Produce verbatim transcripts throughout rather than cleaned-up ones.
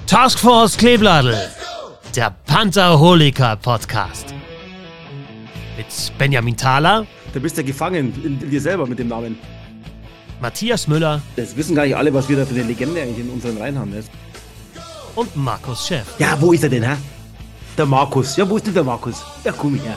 Taskforce Kleebladel, der Pantherholiker-Podcast. Mit Benjamin Thaler. Da bist du ja gefangen in, in dir selber mit dem Namen. Matthias Müller. Das wissen gar nicht alle, was wir da für eine Legende eigentlich in unseren Reihen haben. Ne? Und Markus Schäff. Ja, wo ist er denn, hä? Der Markus. Ja, wo ist denn der Markus? Ja, komm her.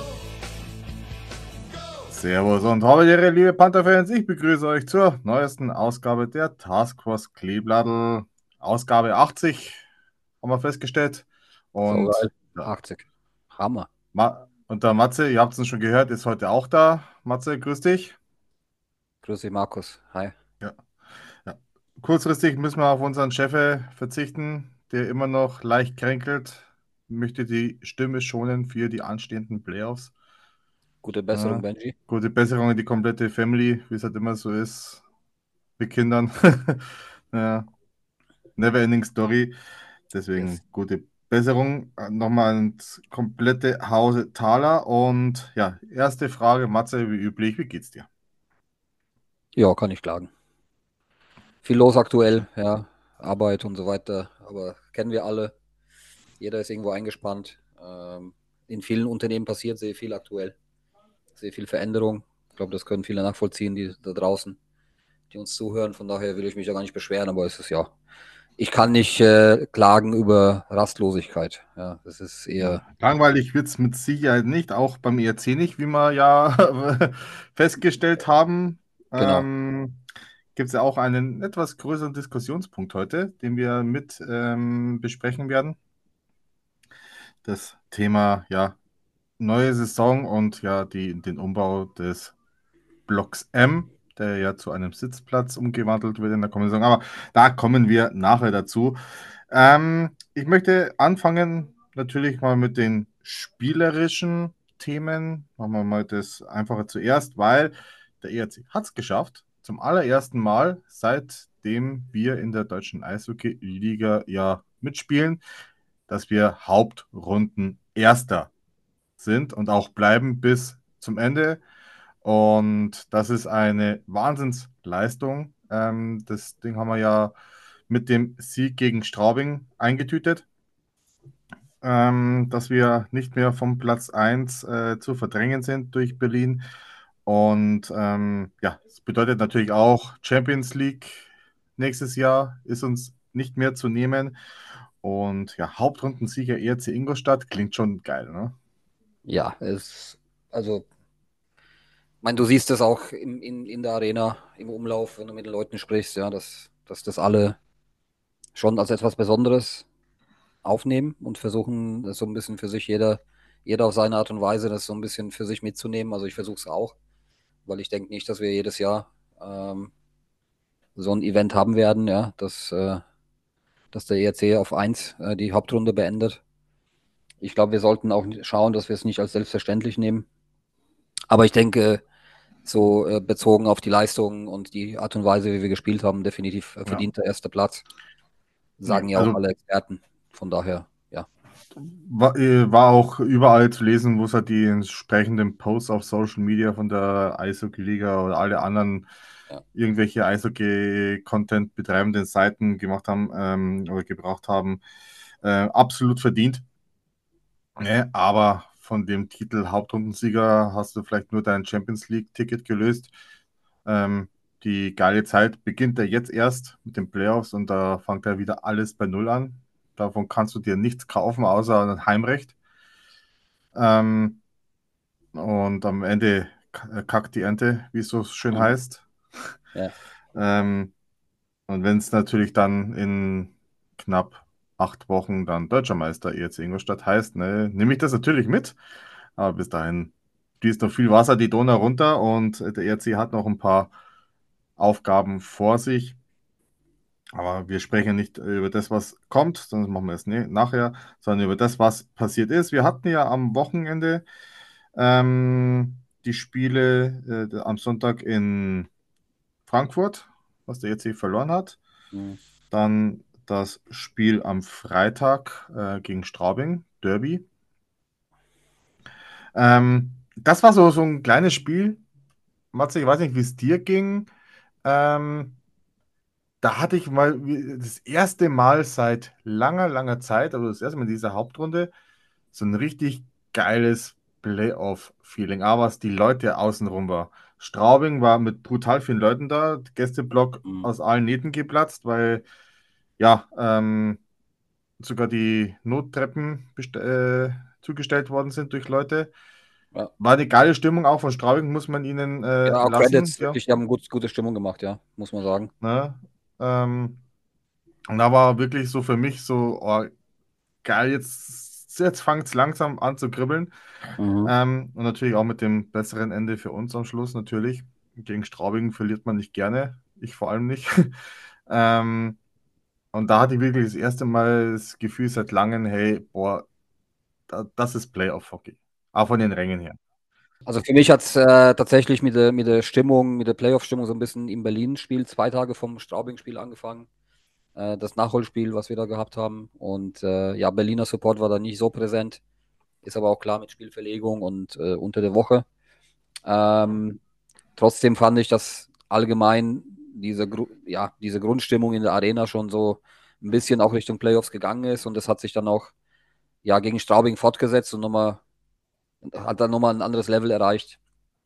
Servus und habe Ehre, liebe Panther-Fans. Ich begrüße euch zur neuesten Ausgabe der Taskforce Kleebladel. Ausgabe achtzig, haben wir festgestellt. Und, so ja. achtzig. Hammer. Ma- und der Matze, ihr habt es schon gehört, ist heute auch da. Matze, grüß dich. Grüß dich, Markus. Hi. Ja. Ja. Kurzfristig müssen wir auf unseren Chef verzichten, der immer noch leicht kränkelt. Möchte die Stimme schonen für die anstehenden Playoffs. Gute Besserung, Ja. Benji. Gute Besserung an die komplette Family, wie es halt immer so ist mit Kindern. Ja. Never ending story. Deswegen Yes. gute Besserung. Äh, Nochmal ins komplette Hause Thaler. Und ja, erste Frage, Matze, wie üblich, wie geht's dir? Ja, kann ich klagen. Viel los aktuell, ja. Arbeit und so weiter. Aber kennen wir alle. Jeder ist irgendwo eingespannt. Ähm, in vielen Unternehmen passiert sehr viel aktuell. Sehr viel Veränderung. Ich glaube, das können viele nachvollziehen, die da draußen, die uns zuhören. Von daher will ich mich ja gar nicht beschweren, aber es ist ja. Ich kann nicht äh, klagen über Rastlosigkeit. Ja, das ist eher. Langweilig wird es mit Sicherheit nicht, auch beim E R C nicht, wie wir ja festgestellt haben. Genau. Ähm, Gibt es ja auch einen etwas größeren Diskussionspunkt heute, den wir mit ähm, besprechen werden. Das Thema, ja, neue Saison und ja, die, den Umbau des Blocks M, der ja zu einem Sitzplatz umgewandelt wird in der kommenden Saison. Aber da kommen wir nachher dazu. Ähm, ich möchte anfangen natürlich mal mit den spielerischen Themen. Machen wir mal das Einfache zuerst, weil der E R C hat es geschafft. Zum allerersten Mal, seitdem wir in der deutschen Eishockey-Liga ja mitspielen, dass wir Hauptrunden Erster sind und auch bleiben bis zum Ende. Und das ist eine Wahnsinnsleistung. Ähm, das Ding haben wir ja mit dem Sieg gegen Straubing eingetütet, ähm, dass wir nicht mehr vom Platz eins äh, zu verdrängen sind durch Berlin. Und ähm, ja, das bedeutet natürlich auch Champions League nächstes Jahr ist uns nicht mehr zu nehmen. Und ja, Hauptrundensieger E R C Ingolstadt klingt schon geil, ne? Ja, es, also, ich meine, du siehst das auch in, in, in der Arena, im Umlauf, wenn du mit den Leuten sprichst, ja, dass, dass das alle schon als etwas Besonderes aufnehmen und versuchen, das so ein bisschen für sich, jeder, jeder auf seine Art und Weise, das so ein bisschen für sich mitzunehmen. Also ich versuche es auch, weil ich denke nicht, dass wir jedes Jahr ähm, so ein Event haben werden, ja, dass, äh, dass der E R C auf eins äh, die Hauptrunde beendet. Ich glaube, wir sollten auch schauen, dass wir es nicht als selbstverständlich nehmen. Aber ich denke, so äh, bezogen auf die Leistungen und die Art und Weise, wie wir gespielt haben, definitiv äh, verdienter erster Platz. Sagen ja auch Also alle Experten. Von daher, ja. war, äh, war auch überall zu lesen, wo es halt die entsprechenden Posts auf Social Media von der Eishockey-Liga oder alle anderen Ja. irgendwelche Eishockey-Content betreibenden Seiten gemacht haben ähm, oder gebracht haben. Äh, absolut verdient. Ne? Aber von dem Titel Hauptrundensieger hast du vielleicht nur dein Champions League-Ticket gelöst. Ähm, die geile Zeit beginnt ja jetzt erst mit den Playoffs und da fängt ja wieder alles bei Null an. Davon kannst du dir nichts kaufen, außer ein Heimrecht. Ähm, und am Ende k- kackt die Ente, wie es so schön Mhm. heißt. Ja. Ähm, und wenn es natürlich dann in knapp acht Wochen dann Deutscher Meister E R C Ingolstadt heißt, ne, nehme ich das natürlich mit. Aber bis dahin fließt noch viel Wasser die Donau runter und der E R C hat noch ein paar Aufgaben vor sich. Aber wir sprechen nicht über das, was kommt, sonst machen wir es ne- nachher, sondern über das, was passiert ist. Wir hatten ja am Wochenende ähm, die Spiele äh, am Sonntag in Frankfurt, was der E R C verloren hat. Mhm. Dann das Spiel am Freitag äh, gegen Straubing, Derby. Ähm, das war so, so ein kleines Spiel. Matze, ich weiß nicht, wie es dir ging. Ähm, da hatte ich mal wie- das erste Mal seit langer, langer Zeit, also das erste Mal in dieser Hauptrunde, so ein richtig geiles Playoff-Feeling. Aber was die Leute außenrum war. Straubing war mit brutal vielen Leuten da, Gästeblock Mhm. aus allen Nähten geplatzt, weil ja, ähm, sogar die Nottreppen best- äh, zugestellt worden sind durch Leute. Ja. War eine geile Stimmung auch von Straubing, muss man ihnen äh, Ja, auch lassen. Credits, Ja, wirklich, die haben gut, gute Stimmung gemacht, ja, muss man sagen. ne? Ähm, und da war wirklich so für mich so, oh, geil, jetzt, jetzt fängt es langsam an zu kribbeln. Mhm. Ähm, und natürlich auch mit dem besseren Ende für uns am Schluss natürlich. Gegen Straubing verliert man nicht gerne, ich vor allem nicht. ähm, und da hatte ich wirklich das erste Mal das Gefühl seit langem, hey, boah, da, das ist Playoff-Hockey. Auch von den Rängen her. Also für mich hat es äh, tatsächlich mit der, mit der Stimmung, mit der Playoff-Stimmung so ein bisschen im Berlin-Spiel, zwei Tage vom Straubing-Spiel angefangen. Äh, das Nachholspiel, was wir da gehabt haben. Und äh, ja, Berliner Support war da nicht so präsent. Ist aber auch klar mit Spielverlegung und äh, unter der Woche. Ähm, Trotzdem fand ich, dass allgemein diese, Gru ja, diese Grundstimmung in der Arena schon so ein bisschen auch Richtung Playoffs gegangen ist. Und das hat sich dann auch ja, gegen Straubing fortgesetzt und nochmal, hat dann nochmal ein anderes Level erreicht.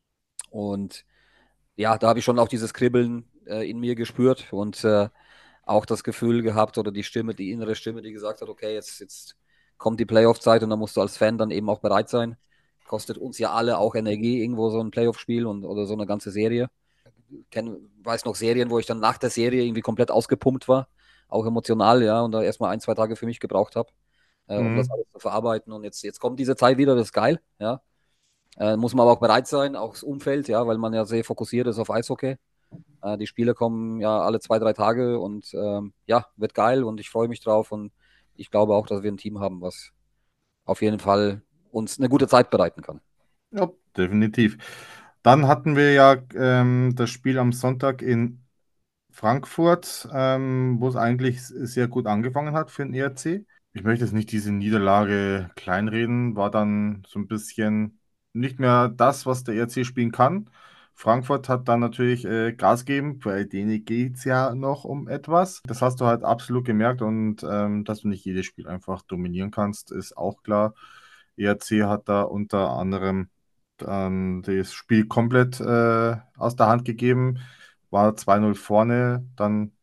Und ja, da habe ich schon auch dieses Kribbeln äh, in mir gespürt und äh, auch das Gefühl gehabt oder die Stimme, die innere Stimme, die gesagt hat, okay, jetzt, jetzt kommt die Playoff-Zeit und da musst du als Fan dann eben auch bereit sein. Kostet uns ja alle auch Energie, irgendwo so ein Playoff-Spiel und oder so eine ganze Serie. Ich kenn, weiß noch Serien, wo ich dann nach der Serie irgendwie komplett ausgepumpt war, auch emotional, ja, und da erstmal ein, zwei Tage für mich gebraucht habe, äh, um das Mhm. alles zu verarbeiten. Und jetzt, jetzt kommt diese Zeit wieder, das ist geil, ja. Äh, muss man aber auch bereit sein, auch das Umfeld, ja, weil man ja sehr fokussiert ist auf Eishockey. Äh, die Spiele kommen ja alle zwei, drei Tage und ähm, ja, wird geil und ich freue mich drauf und ich glaube auch, dass wir ein Team haben, was auf jeden Fall uns eine gute Zeit bereiten kann. Ja, definitiv. Dann hatten wir ja ähm, das Spiel am Sonntag in Frankfurt, ähm, wo es eigentlich sehr gut angefangen hat für den E R C. Ich möchte jetzt nicht diese Niederlage kleinreden, war dann so ein bisschen nicht mehr das, was der E R C spielen kann. Frankfurt hat dann natürlich äh, Gas gegeben, bei denen geht es ja noch um etwas. Das hast du halt absolut gemerkt und ähm, dass du nicht jedes Spiel einfach dominieren kannst, ist auch klar. E R C hat da unter anderem dann das Spiel komplett äh, aus der Hand gegeben, war zwei null vorne, dann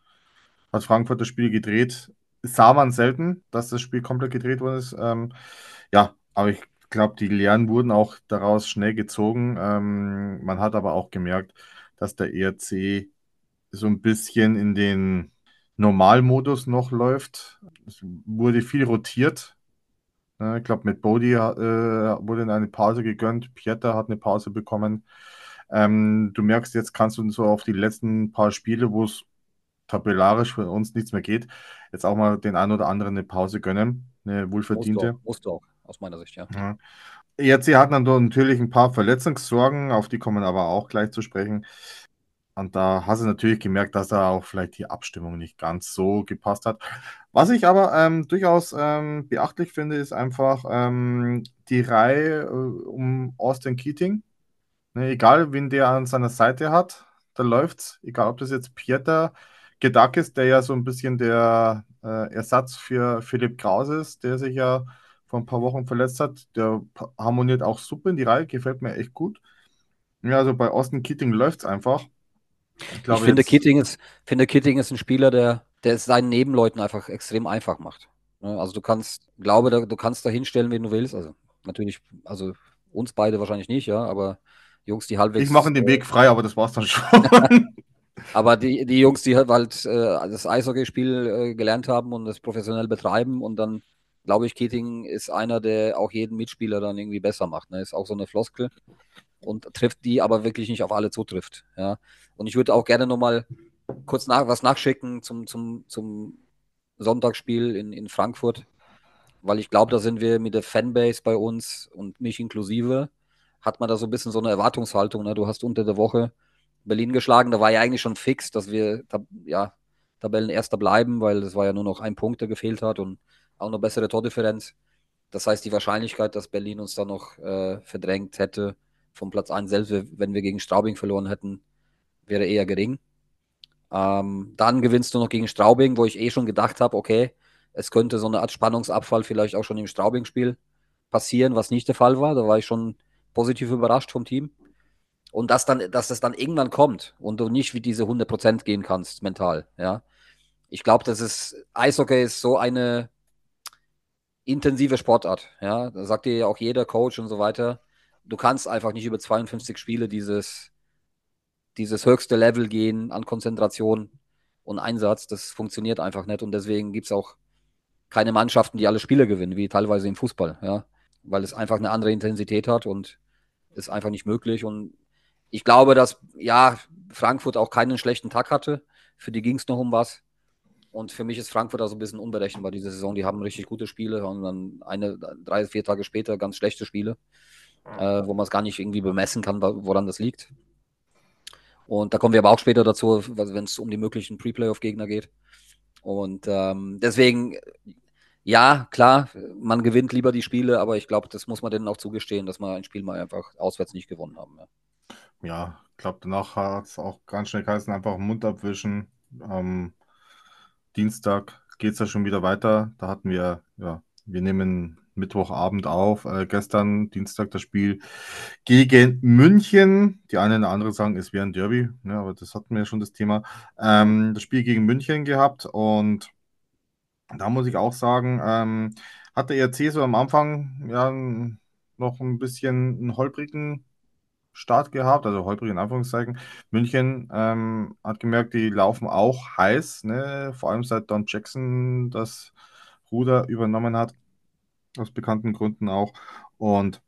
hat Frankfurt das Spiel gedreht. Sah man selten, dass das Spiel komplett gedreht worden ist. Ähm, ja, aber ich glaube, die Lehren wurden auch daraus schnell gezogen. Ähm, man hat aber auch gemerkt, dass der E R C so ein bisschen in den Normalmodus noch läuft. Es wurde viel rotiert. Ne, ich glaube, mit Bodie äh, wurde eine Pause gegönnt. Pieter hat eine Pause bekommen. Ähm, du merkst, jetzt kannst du so auf die letzten paar Spiele, wo es tabellarisch für uns nichts mehr geht, jetzt auch mal den einen oder anderen eine Pause gönnen, eine Musst du auch, wohlverdiente. musst du auch, aus meiner Sicht, ja. Ja. Jetzt, sie hatten dann natürlich ein paar Verletzungssorgen, auf die kommen aber auch gleich zu sprechen. Und da hast du natürlich gemerkt, dass da auch vielleicht die Abstimmung nicht ganz so gepasst hat. Was ich aber ähm, durchaus ähm, beachtlich finde, ist einfach ähm, die Reihe äh, um Austin Keating. Ne, egal, wen der an seiner Seite hat, da läuft's. Egal, ob das jetzt Pieter Gedak ist, der ja so ein bisschen der äh, Ersatz für Philipp Krause ist, der sich ja vor ein paar Wochen verletzt hat. Der pa- harmoniert auch super in die Reihe, gefällt mir echt gut. Ja, also bei Austin Keating läuft's einfach. Ich Ich glaube finde, jetzt, Keating ist, finde, Keating ist ein Spieler, der, der es seinen Nebenleuten einfach extrem einfach macht. Ne, also du kannst, glaube, da, du kannst da hinstellen, wen du willst. Also natürlich, also uns beide wahrscheinlich nicht, ja, aber Jungs, die ich mache halbwegs, ihm äh, den Weg frei, aber das war's dann schon. aber die, die Jungs, die halt halt, äh, das Eishockeyspiel äh, gelernt haben und das professionell betreiben und dann, glaube ich, Keating ist einer, der auch jeden Mitspieler dann irgendwie besser macht. Ne? Ist auch so eine Floskel und trifft die aber wirklich nicht auf alle zutrifft. Ja. Und ich würde auch gerne nochmal kurz nach, was nachschicken zum, zum, zum Sonntagsspiel in, in Frankfurt, weil ich glaube, da sind wir mit der Fanbase bei uns und mich inklusive, hat man da so ein bisschen so eine Erwartungshaltung. Ne? Du hast unter der Woche Berlin geschlagen, da war ja eigentlich schon fix, dass wir tab ja, Tabellenerster bleiben, weil es war ja nur noch ein Punkt, der gefehlt hat und auch eine bessere Tordifferenz. Das heißt, die Wahrscheinlichkeit, dass Berlin uns da noch äh, verdrängt hätte vom Platz eins, selbst wenn wir gegen Straubing verloren hätten, wäre eher gering. Ähm, dann gewinnst du noch gegen Straubing, wo ich eh schon gedacht habe, okay, es könnte so eine Art Spannungsabfall vielleicht auch schon im Straubing-Spiel passieren, was nicht der Fall war. Da war ich schon positiv überrascht vom Team. Und dass, dann, dass das dann irgendwann kommt und du nicht wie diese hundert Prozent gehen kannst, mental. Ja. Ich glaube, das ist, Eishockey ist so eine intensive Sportart. Ja. Da sagt dir ja auch jeder Coach und so weiter, du kannst einfach nicht über zweiundfünfzig Spiele dieses, dieses höchste Level gehen an Konzentration und Einsatz. Das funktioniert einfach nicht. Und deswegen gibt es auch keine Mannschaften, die alle Spiele gewinnen, wie teilweise im Fußball. Ja. Weil es einfach eine andere Intensität hat und ist einfach nicht möglich. Und ich glaube, dass ja Frankfurt auch keinen schlechten Tag hatte. Für die ging es noch um was. Und für mich ist Frankfurt also ein bisschen unberechenbar diese Saison. Die haben richtig gute Spiele und dann eine, drei, vier Tage später ganz schlechte Spiele, äh, wo man es gar nicht irgendwie bemessen kann, woran das liegt. Und da kommen wir aber auch später dazu, wenn es um die möglichen Pre-Playoff-Gegner geht. Und ähm, deswegen, ja, klar, man gewinnt lieber die Spiele, aber ich glaube, das muss man denen auch zugestehen, dass wir ein Spiel mal einfach auswärts nicht gewonnen haben. Ja, Ja, ich glaube, danach hat es auch ganz schnell geheißen, einfach Mund abwischen. Am Dienstag geht es ja schon wieder weiter. Da hatten wir, ja, wir nehmen Mittwochabend auf. Äh, gestern, Dienstag, das Spiel gegen München. Die eine oder andere sagen, es wäre ein Derby, ne, aber das hatten wir ja schon das Thema. Ähm, das Spiel gegen München gehabt und da muss ich auch sagen, ähm, hat der E R C so am Anfang ja noch ein bisschen einen holprigen Start gehabt, also holprig in Anführungszeichen. München ähm, hat gemerkt, die laufen auch heiß, ne? Vor allem seit Don Jackson das Ruder übernommen hat, aus bekannten Gründen auch. Und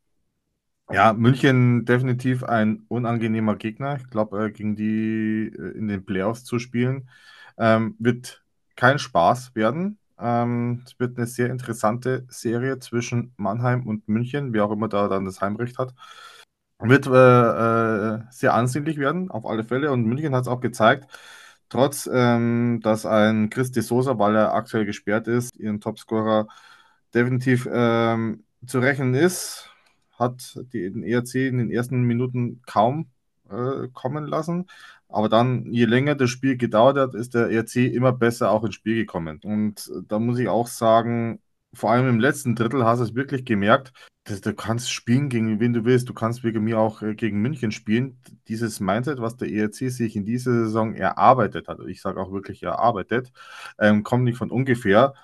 ja, München definitiv ein unangenehmer Gegner. Ich glaube, äh, gegen die äh, in den Playoffs zu spielen, ähm, wird kein Spaß werden. Ähm, es wird eine sehr interessante Serie zwischen Mannheim und München, wer auch immer da dann das Heimrecht hat. Wird äh, äh, sehr ansehnlich werden, auf alle Fälle. Und München hat es auch gezeigt, trotz, ähm, dass ein Chris de Sosa, weil er aktuell gesperrt ist, ihren Topscorer, definitiv ähm, zu rechnen ist, hat die, den E R C in den ersten Minuten kaum äh, kommen lassen. Aber dann, je länger das Spiel gedauert hat, ist der E R C immer besser auch ins Spiel gekommen. Und da muss ich auch sagen, vor allem im letzten Drittel hast du es wirklich gemerkt, dass du kannst spielen gegen wen du willst. Du kannst wegen mir auch äh, gegen München spielen. Dieses Mindset, was der E R C sich in dieser Saison erarbeitet hat, ich sage auch wirklich erarbeitet, ähm, kommt nicht von ungefähr.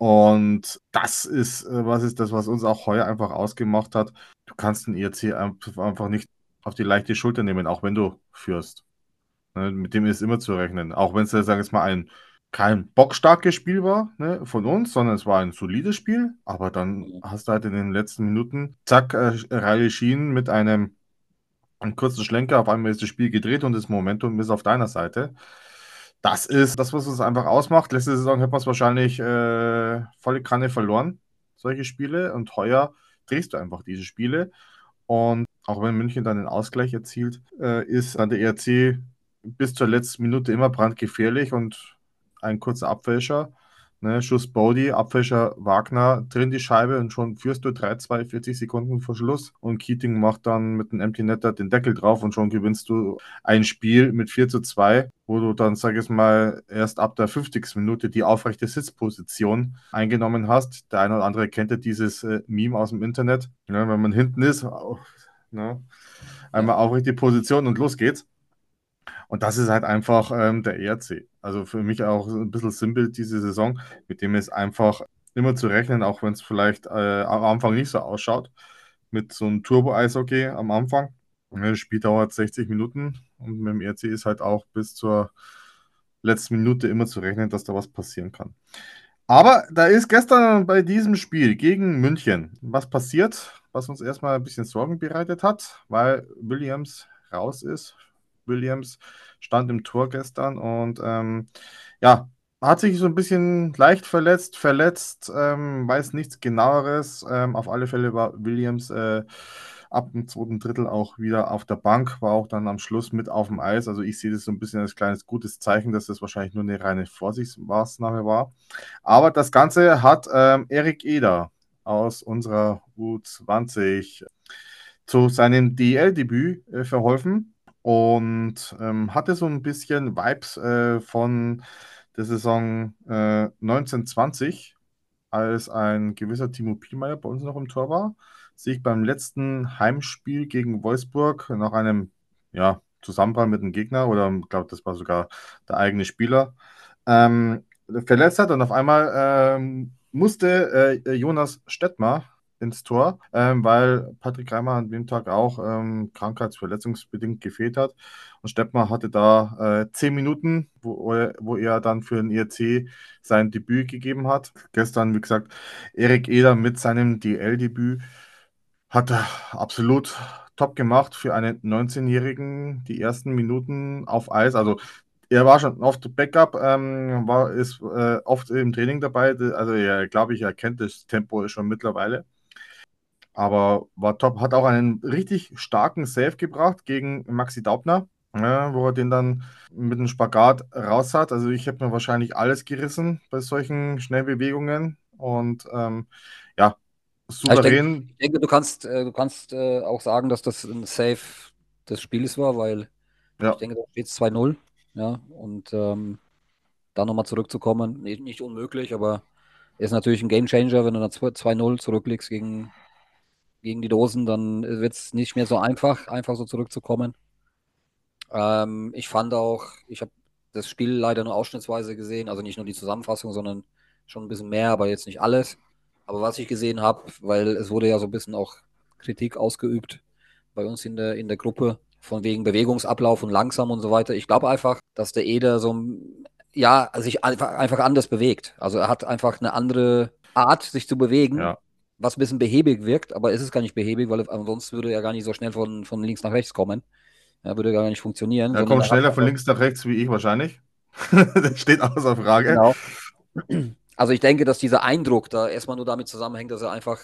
Und das ist, äh, was ist das, was uns auch heuer einfach ausgemacht hat. Du kannst den E R C einfach nicht auf die leichte Schulter nehmen, auch wenn du führst. Ne, mit dem ist immer zu rechnen. Auch wenn es, sagen wir jetzt mal, ein kein bockstarkes Spiel war, ne, von uns, sondern es war ein solides Spiel. Aber dann hast du halt in den letzten Minuten, zack, äh, Riley Sheen mit einem, einem kurzen Schlenker, auf einmal ist das Spiel gedreht und das Momentum ist auf deiner Seite. Das ist das, was uns einfach ausmacht. Letzte Saison hätten wir es wahrscheinlich äh, volle Kanne verloren, solche Spiele. Und heuer drehst du einfach diese Spiele. Und auch wenn München dann den Ausgleich erzielt, äh, ist dann der E R C bis zur letzten Minute immer brandgefährlich und ein kurzer Abfälscher, ne, Schuss Bodie, Abfälscher Wagner, drin die Scheibe und schon führst du drei zwei, vierzig Sekunden vor Schluss und Keating macht dann mit einem Empty Netter den Deckel drauf und schon gewinnst du ein Spiel mit vier zu zwei, wo du dann, sag ich mal, erst ab der fünfzigsten Minute die aufrechte Sitzposition eingenommen hast. Der eine oder andere kennt ja dieses äh, Meme aus dem Internet, ne, wenn man hinten ist, oh, ne, einmal aufrechte Position und los geht's. Und das ist halt einfach ähm, der E R C. Also für mich auch ein bisschen simpel diese Saison, mit dem ist einfach immer zu rechnen, auch wenn es vielleicht äh, am Anfang nicht so ausschaut, mit so einem Turbo-Eishockey am Anfang. Das Spiel dauert sechzig Minuten und mit dem E R C ist halt auch bis zur letzten Minute immer zu rechnen, dass da was passieren kann. Aber da ist gestern bei diesem Spiel gegen München was passiert, was uns erstmal ein bisschen Sorgen bereitet hat, weil Williams raus ist. Williams stand im Tor gestern und ähm, ja, hat sich so ein bisschen leicht verletzt, verletzt, ähm, weiß nichts genaueres. Ähm, auf alle Fälle war Williams äh, ab dem zweiten Drittel auch wieder auf der Bank, war auch dann am Schluss mit auf dem Eis. Also ich sehe das so ein bisschen als kleines gutes Zeichen, dass das wahrscheinlich nur eine reine Vorsichtsmaßnahme war. Aber das Ganze hat ähm, Erik Eder aus unserer U zwanzig zu seinem D E L-Debüt äh, verholfen. und ähm, hatte so ein bisschen Vibes äh, von der Saison äh, neunzehn zwanzig, als ein gewisser Timo Pielmeier bei uns noch im Tor war, sich beim letzten Heimspiel gegen Wolfsburg nach einem ja, Zusammenprall mit dem Gegner, oder ich glaube, das war sogar der eigene Spieler, ähm, verletzt hat, und auf einmal ähm, musste äh, Jonas Stettmar ins Tor, ähm, weil Patrick Reimer an dem Tag auch ähm, krankheitsverletzungsbedingt gefehlt hat. Und Stettmar hatte da äh, zehn Minuten, wo er, wo er dann für den I R C sein Debüt gegeben hat. Gestern, wie gesagt, Erik Eder mit seinem D L-Debüt hat er absolut top gemacht für einen neunzehn-Jährigen. Die ersten Minuten auf Eis, also er war schon oft Backup, ähm, war, ist äh, oft im Training dabei. Also ja, glaube ich, er kennt das Tempo schon mittlerweile. Aber war top, hat auch einen richtig starken Save gebracht gegen Maxi Daubner, ja, wo er den dann mit einem Spagat raus hat. Also ich habe mir wahrscheinlich alles gerissen bei solchen Schnellbewegungen. Und ähm, ja, Ja, ich denke, souverän. ich denke, du kannst, äh, du kannst äh, auch sagen, dass das ein Save des Spiels war, weil ich Ja, denke, da steht es zwei null. Ja, und ähm, da nochmal zurückzukommen, nicht, nicht unmöglich, aber ist natürlich ein Gamechanger, wenn du dann zwei null zurückliegst gegen, gegen die Dosen, dann wird es nicht mehr so einfach, einfach so zurückzukommen. Ähm, ich fand auch, ich habe das Spiel leider nur ausschnittsweise gesehen, also nicht nur die Zusammenfassung, sondern schon ein bisschen mehr, aber jetzt nicht alles. Aber was ich gesehen habe, weil es wurde ja so ein bisschen auch Kritik ausgeübt bei uns in der, in der Gruppe, von wegen Bewegungsablauf und langsam und so weiter. Ich glaube einfach, dass der Eder so, ein- ja, sich einfach, einfach anders bewegt. Also er hat einfach eine andere Art, sich zu bewegen, ja. was ein bisschen behäbig wirkt, aber es ist gar nicht behäbig, weil ansonsten würde er gar nicht so schnell von, von links nach rechts kommen. Ja, würde gar nicht funktionieren, Er sondern kommt er hat schneller von einfach, links nach rechts wie ich wahrscheinlich. Das steht außer Frage. genau. Also ich denke, dass dieser Eindruck da erstmal nur damit zusammenhängt, dass er einfach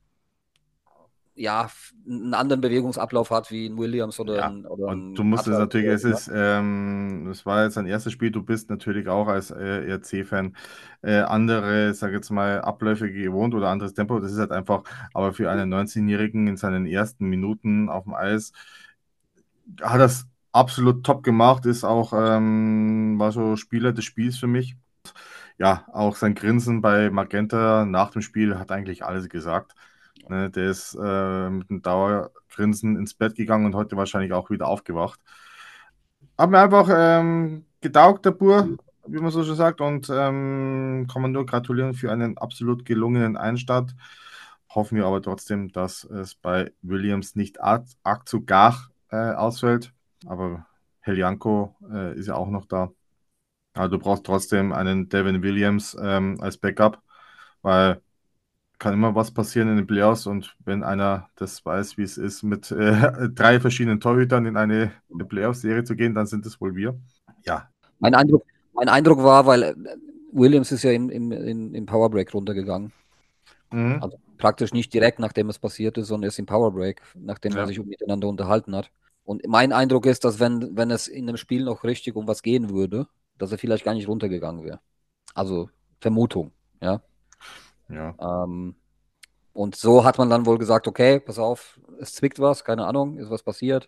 ja einen anderen Bewegungsablauf hat wie ein Williams oder Ja, ein, oder und du ein musst es Attal natürlich, oder es irgendwas. ist, ähm, es war jetzt ein erstes Spiel, du bist natürlich auch als äh, E R C-Fan äh, andere, sag jetzt mal, Abläufe gewohnt oder anderes Tempo. Das ist halt einfach, aber für einen neunzehn-Jährigen in seinen ersten Minuten auf dem Eis hat das absolut top gemacht, ist auch, ähm, war so Spieler des Spiels für mich. Ja, auch sein Grinsen bei Magenta nach dem Spiel hat eigentlich alles gesagt. Ne, der ist äh, mit einem Dauergrinsen ins Bett gegangen und heute wahrscheinlich auch wieder aufgewacht. Hat mir einfach ähm, getaugt, der Bur, wie man so schon sagt, und ähm, kann man nur gratulieren für einen absolut gelungenen Einstart. Hoffen wir aber trotzdem, dass es bei Williams nicht arg, arg zu gar äh, ausfällt. Aber Helianko äh, ist ja auch noch da. Also du brauchst trotzdem einen Devin Williams ähm, als Backup, weil kann immer was passieren in den Playoffs, und wenn einer das weiß, wie es ist, mit äh, drei verschiedenen Torhütern in eine Playoff-Serie zu gehen, dann sind es wohl wir. Ja. Mein Eindruck, mein Eindruck war, weil äh, Williams ist ja im, im, im, im Powerbreak runtergegangen. Mhm. Also praktisch nicht direkt, nachdem es passiert ist, sondern erst im Powerbreak, nachdem man Ja. sich miteinander unterhalten hat. Und mein Eindruck ist, dass wenn, wenn es in dem Spiel noch richtig um was gehen würde, dass er vielleicht gar nicht runtergegangen wäre. Also Vermutung, ja. Ja. Ähm, und so hat man dann wohl gesagt, okay, pass auf, es zwickt was, keine Ahnung, ist was passiert.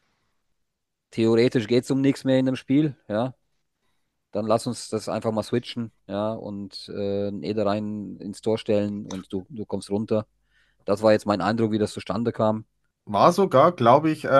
Theoretisch geht es um nichts mehr in dem Spiel, ja. Dann lass uns das einfach mal switchen, ja, und äh, einen Eder rein ins Tor stellen und du, du kommst runter. Das war jetzt mein Eindruck, wie das zustande kam. War sogar, glaube ich,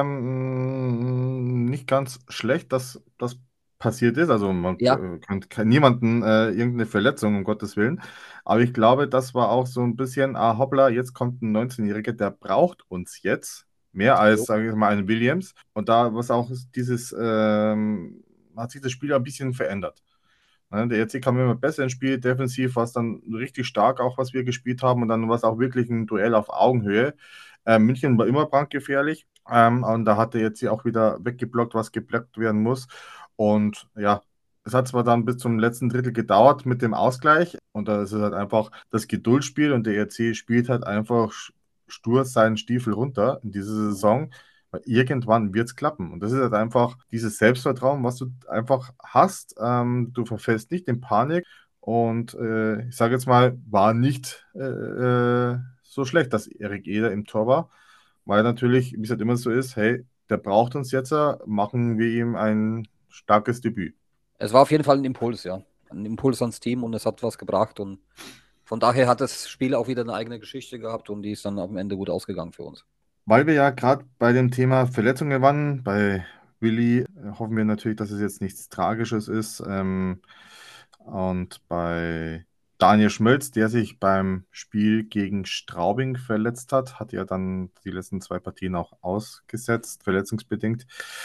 ähm, nicht ganz schlecht, dass das passiert ist. Also man Ja, äh, kann, kann niemanden äh, irgendeine Verletzung, um Gottes Willen. Aber ich glaube, das war auch so ein bisschen, ah hoppla, jetzt kommt ein neunzehn-Jähriger, der braucht uns jetzt mehr als, jo. sage ich mal, ein Williams. Und da was auch dieses, ähm, hat sich das Spiel ein bisschen verändert. Ne, der E R C kam immer besser ins Spiel, defensiv war es dann richtig stark, auch was wir gespielt haben, und dann war es auch wirklich ein Duell auf Augenhöhe. Ähm, München war immer brandgefährlich, ähm, und da hat er jetzt hier auch wieder weggeblockt, was geblockt werden muss. Und ja, es hat zwar dann bis zum letzten Drittel gedauert mit dem Ausgleich, und da ist es halt einfach das Geduldsspiel, und der E R C spielt halt einfach stur seinen Stiefel runter in dieser Saison, weil irgendwann wird es klappen. Und das ist halt einfach dieses Selbstvertrauen, was du einfach hast. Ähm, du verfällst nicht in Panik. Und äh, ich sage jetzt mal, war nicht äh, äh, so schlecht, dass Erik Eder im Tor war. Weil natürlich, wie es halt immer so ist, hey, der braucht uns jetzt, machen wir ihm ein starkes Debüt. Es war auf jeden Fall ein Impuls, ja. Ein Impuls ans Team und es hat was gebracht. Und von daher hat das Spiel auch wieder eine eigene Geschichte gehabt und die ist dann am Ende gut ausgegangen für uns. Weil wir ja gerade bei dem Thema Verletzungen waren, bei Willi äh, hoffen wir natürlich, dass es jetzt nichts Tragisches ist. Ähm, und bei Daniel Schmölz, der sich beim Spiel gegen Straubing verletzt hat, hat ja dann die letzten zwei Partien auch ausgesetzt, verletzungsbedingt.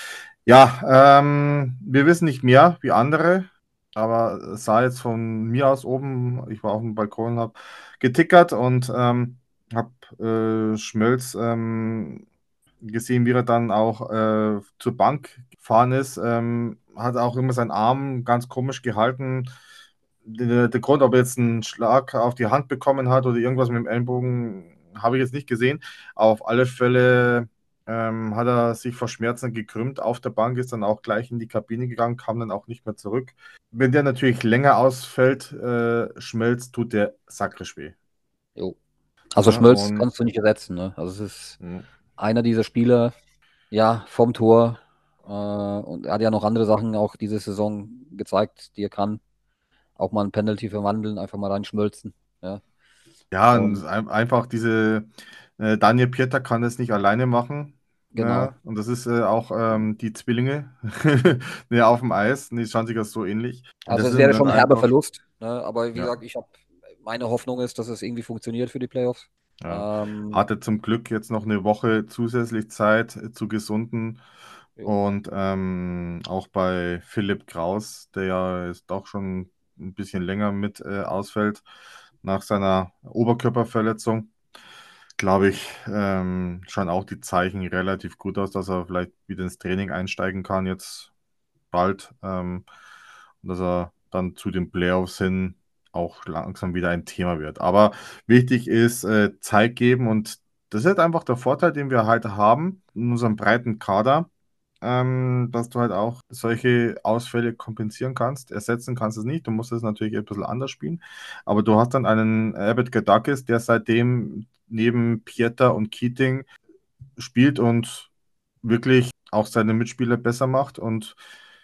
Ja, ähm, wir wissen nicht mehr wie andere, aber es sah jetzt von mir aus oben, ich war auf dem Balkon, habe getickert und ähm, habe äh, Schmölz ähm, gesehen, wie er dann auch äh, zur Bank gefahren ist. Ähm, hat auch immer seinen Arm ganz komisch gehalten. Der, der Grund, ob er jetzt einen Schlag auf die Hand bekommen hat oder irgendwas mit dem Ellenbogen, habe ich jetzt nicht gesehen. Auf alle Fälle ähm, hat er sich vor Schmerzen gekrümmt auf der Bank, ist dann auch gleich in die Kabine gegangen, kam dann auch nicht mehr zurück. Wenn der natürlich länger ausfällt, äh, schmelzt, tut der sakrisch weh. Jo. Also Ja, Schmölz und kannst du nicht ersetzen. Ne? Also es ist mh, einer dieser Spieler, ja, vom Tor. Äh, und er hat ja noch andere Sachen auch diese Saison gezeigt, die er kann. Auch mal ein Penalty verwandeln, einfach mal reinschmölzen. Ja. ja, und Und ein- einfach diese äh, Daniel Pieter kann das nicht alleine machen. genau. Ne? Und das ist äh, auch ähm, die Zwillinge ne, auf dem Eis. Die schauen sich das so ähnlich. Und Also das es sind wäre dann schon ein herber einfach, Verlust. Ne? Aber wie ja, gesagt, ich habe meine Hoffnung ist, dass es irgendwie funktioniert für die Playoffs. ja. Ähm, Hatte zum Glück jetzt noch eine Woche zusätzlich Zeit äh, zu gesunden. jo. Und ähm, auch bei Philipp Kraus, der ja jetzt doch schon ein bisschen länger mit äh, ausfällt nach seiner Oberkörperverletzung, glaube ich, ähm, schauen auch die Zeichen relativ gut aus, dass er vielleicht wieder ins Training einsteigen kann jetzt bald, ähm, und dass er dann zu den Playoffs hin auch langsam wieder ein Thema wird. Aber wichtig ist äh, Zeit geben und das ist halt einfach der Vorteil, den wir halt haben in unserem breiten Kader, ähm, dass du halt auch solche Ausfälle kompensieren kannst. Ersetzen kannst du es nicht, du musst es natürlich ein bisschen anders spielen, aber du hast dann einen Abbott Gedakis, der seitdem neben Pieter und Keating spielt und wirklich auch seine Mitspieler besser macht. Und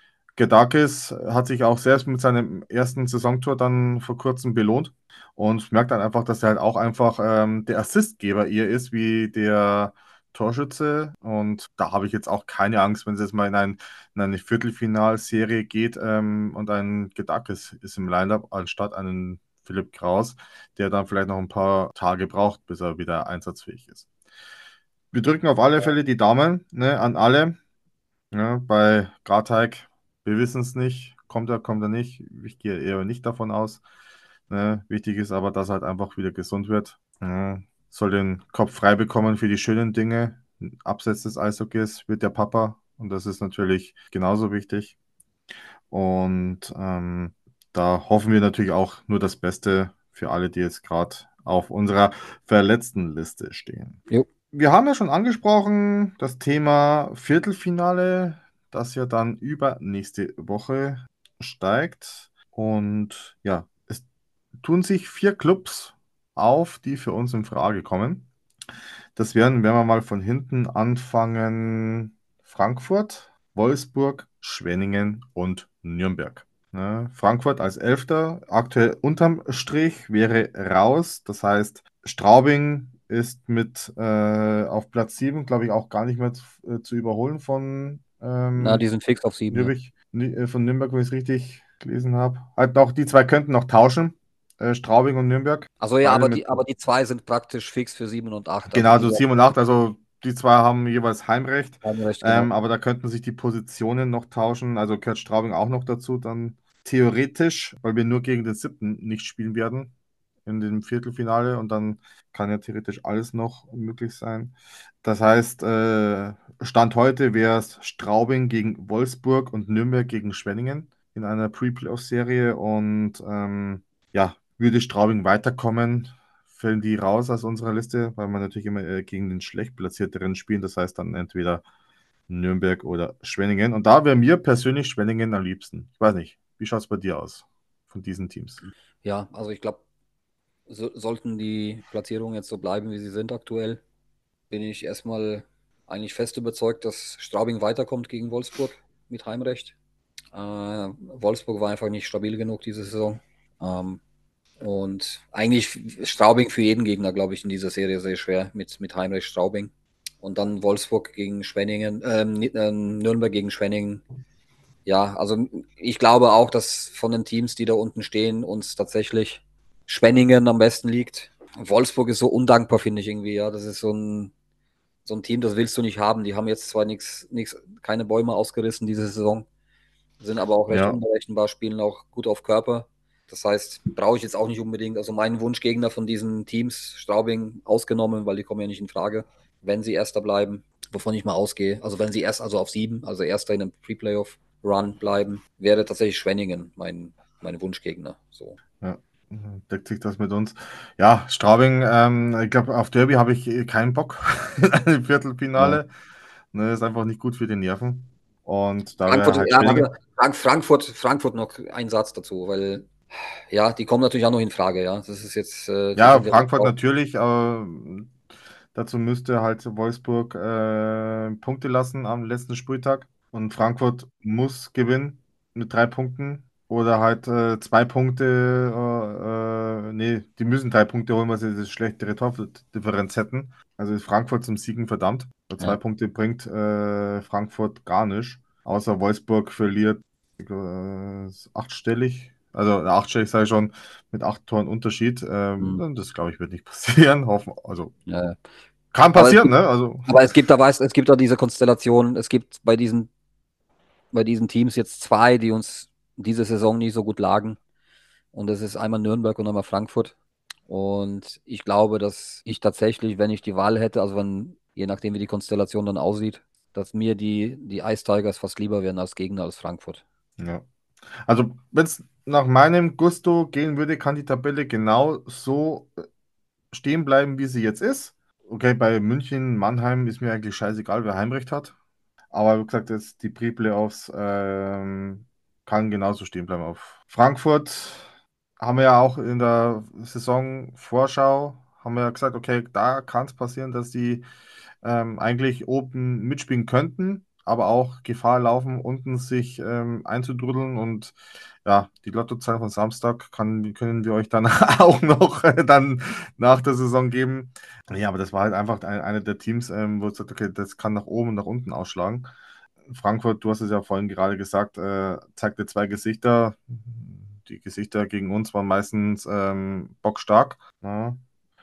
Gedakis hat sich auch selbst mit seinem ersten Saisontor dann vor kurzem belohnt und merkt dann einfach, dass er halt auch einfach ähm, der Assistgeber eher ist wie der Torschütze. Und da habe ich jetzt auch keine Angst, wenn es jetzt mal in, ein, in eine Viertelfinalserie geht ähm, und ein Gedakis ist im Lineup anstatt einen Philipp Kraus, der dann vielleicht noch ein paar Tage braucht, bis er wieder einsatzfähig ist. Wir drücken auf alle Fälle die Daumen, ne, an alle. Ja, bei Garteig, wir wissen es nicht. Kommt er, kommt er nicht. Ich gehe eher nicht davon aus. Ne, wichtig ist aber, dass er halt einfach wieder gesund wird. Ja, soll den Kopf frei bekommen für die schönen Dinge. Abseits des Eishockeys wird der Papa. Und das ist natürlich genauso wichtig. Und ähm, da hoffen wir natürlich auch nur das Beste für alle, die jetzt gerade auf unserer verletzten Liste stehen. Jo. Wir haben ja schon angesprochen, das Thema Viertelfinale, das ja dann übernächste Woche steigt. Und ja, es tun sich vier Clubs auf, die für uns in Frage kommen. Das wären, wenn wir mal von hinten anfangen, Frankfurt, Wolfsburg, Schwenningen und Nürnberg. Ne, Frankfurt als Elfter, aktuell unterm Strich, wäre raus. Das heißt, Straubing ist mit äh, auf Platz sieben, glaube ich, auch gar nicht mehr zu, äh, zu überholen von, Na, ähm, die sind fix auf sieben, ja. Nürnberg, Ni- äh, von Nürnberg, wenn ich es richtig gelesen habe. Halt auch die zwei könnten noch tauschen, äh, Straubing und Nürnberg. Also ja, Beide aber mit die, aber die zwei sind praktisch fix für sieben und acht. Also Genau, die also werden sieben und acht, also die zwei haben jeweils Heimrecht, Heimrecht, ähm, genau. aber da könnten sich die Positionen noch tauschen, also gehört Straubing auch noch dazu, dann theoretisch, weil wir nur gegen den siebten nicht spielen werden in dem Viertelfinale und dann kann ja theoretisch alles noch möglich sein. Das heißt, äh, Stand heute wäre es Straubing gegen Wolfsburg und Nürnberg gegen Schwenningen in einer Pre-Playoff-Serie und ähm, ja, würde Straubing weiterkommen, fällen die raus aus unserer Liste, weil man natürlich immer äh, gegen den schlecht platzierteren spielen. Das heißt dann entweder Nürnberg oder Schwenningen. Und da wäre mir persönlich Schwenningen am liebsten. Ich weiß nicht, wie schaut es bei dir aus von diesen Teams? Ja, also ich glaube, so, sollten die Platzierungen jetzt so bleiben, wie sie sind aktuell, bin ich erstmal eigentlich fest überzeugt, dass Straubing weiterkommt gegen Wolfsburg mit Heimrecht. Äh, Wolfsburg war einfach nicht stabil genug diese Saison. Ähm, und eigentlich Straubing für jeden Gegner, glaube ich, in dieser Serie sehr schwer mit, mit Heimrecht Straubing. Und dann Wolfsburg gegen Schwenningen, ähm, äh, Nürnberg gegen Schwenningen. Ja, also ich glaube auch, dass von den Teams, die da unten stehen, uns tatsächlich Schwenningen am besten liegt. Wolfsburg ist so undankbar, finde ich irgendwie. Ja, das ist so ein, so ein Team, das willst du nicht haben. Die haben jetzt zwar nichts, nichts, keine Bäume ausgerissen diese Saison, sind aber auch recht Ja. unberechenbar, spielen auch gut auf Körper. Das heißt, brauche ich jetzt auch nicht unbedingt. Also mein Wunschgegner von diesen Teams, Straubing ausgenommen, weil die kommen ja nicht in Frage, wenn sie Erster bleiben, wovon ich mal ausgehe. Also wenn sie erst also auf sieben, also Erster in einem Pre-Playoff-Run bleiben, wäre tatsächlich Schwenningen mein, mein Wunschgegner. So. Ja, deckt sich das mit uns. Ja, Straubing, ähm, ich glaube, auf Derby habe ich eh keinen Bock im Viertelfinale. Ne, ist einfach nicht gut für die Nerven. Und da wäre Frankfurt, halt ja, Schwenningen. warte, Frank, Frankfurt, Frankfurt noch ein Satz dazu, weil ja, die kommen natürlich auch noch in Frage, ja. Das ist jetzt. Äh, die Ja, sind ja Frankfurt auch, natürlich, aber dazu müsste halt Wolfsburg äh, Punkte lassen am letzten Spieltag. Und Frankfurt muss gewinnen mit drei Punkten. Oder halt äh, zwei Punkte, äh, äh, nee, die müssen drei Punkte holen, weil sie das schlechtere Tordifferenz hätten. Also ist Frankfurt zum Siegen verdammt. Zwei Ja. Punkte bringt äh, Frankfurt gar nicht. Außer Wolfsburg verliert äh, achtstellig. Also äh, achtstellig sage ich schon, mit acht Toren Unterschied. Ähm, Hm. Das glaube ich wird nicht passieren. Hoffen, also Ja, ja. kann Aber es passieren, gibt, ne? Also aber es gibt da weiß, es gibt da diese Konstellation, es gibt bei diesen, bei diesen Teams jetzt zwei, die uns diese Saison nie so gut lagen. Und das ist einmal Nürnberg und einmal Frankfurt. Und ich glaube, dass ich tatsächlich, wenn ich die Wahl hätte, also wenn, je nachdem wie die Konstellation dann aussieht, dass mir die, die Ice Tigers fast lieber wären als Gegner als Frankfurt. ja. Also, wenn es nach meinem Gusto gehen würde, kann die Tabelle genau so äh, stehen bleiben, wie sie jetzt ist. Okay, bei München, Mannheim ist mir eigentlich scheißegal, wer Heimrecht hat. Aber wie gesagt, jetzt die Pre-Playoffs ähm, kann genauso stehen bleiben. Auf Frankfurt haben wir ja auch in der Saisonvorschau haben wir ja gesagt, okay, da kann es passieren, dass die ähm, eigentlich oben mitspielen könnten, aber auch Gefahr laufen, unten sich ähm, einzudrüdeln. Und ja, die Lottozahl von Samstag kann, können wir euch dann auch noch äh, dann nach der Saison geben. Ja, aber das war halt einfach ein, eine der Teams, ähm, wo es sagt, okay, das kann nach oben und nach unten ausschlagen. Frankfurt, du hast es ja vorhin gerade gesagt, äh, zeigte zwei Gesichter. Die Gesichter gegen uns waren meistens ähm, bockstark. Ja.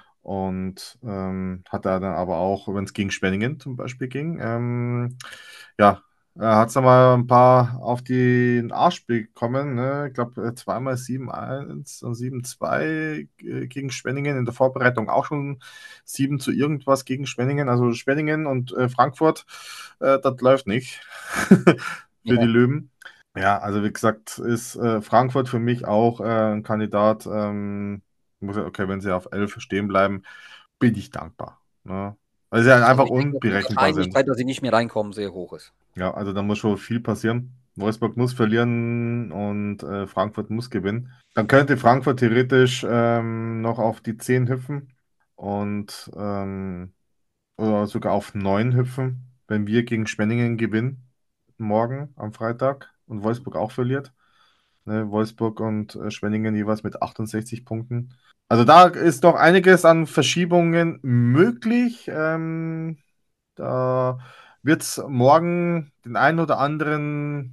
Und ähm, hat er dann aber auch, wenn es gegen Schwenningen zum Beispiel ging, ähm, ja, er hat es mal ein paar auf den Arsch bekommen. Ne? Ich glaube, zweimal sieben eins und sieben zwei äh, gegen Schwenningen. In der Vorbereitung auch schon sieben zu irgendwas gegen Schwenningen. Also Schwenningen und äh, Frankfurt, äh, das läuft nicht für Ja. die Löwen. Ja, also wie gesagt, ist äh, Frankfurt für mich auch äh, ein Kandidat. Ähm, muss ja- okay, wenn sie auf elf stehen bleiben, bin ich dankbar. Ne? Weil sie halt Also einfach ich denke, dass die unberechenbar sind. Wahrscheinlichkeit, dass sie nicht mehr reinkommen, sehr hoch ist. Ja, also da muss schon viel passieren. Wolfsburg muss verlieren und äh, Frankfurt muss gewinnen. Dann könnte Frankfurt theoretisch ähm, noch auf die zehn hüpfen und ähm, oder sogar auf neun hüpfen, wenn wir gegen Schwenningen gewinnen morgen am Freitag und Wolfsburg auch verliert. Ne, Wolfsburg und äh, Schwenningen jeweils mit achtundsechzig Punkten. Also da ist doch einiges an Verschiebungen möglich. Ähm, da wird es morgen den einen oder anderen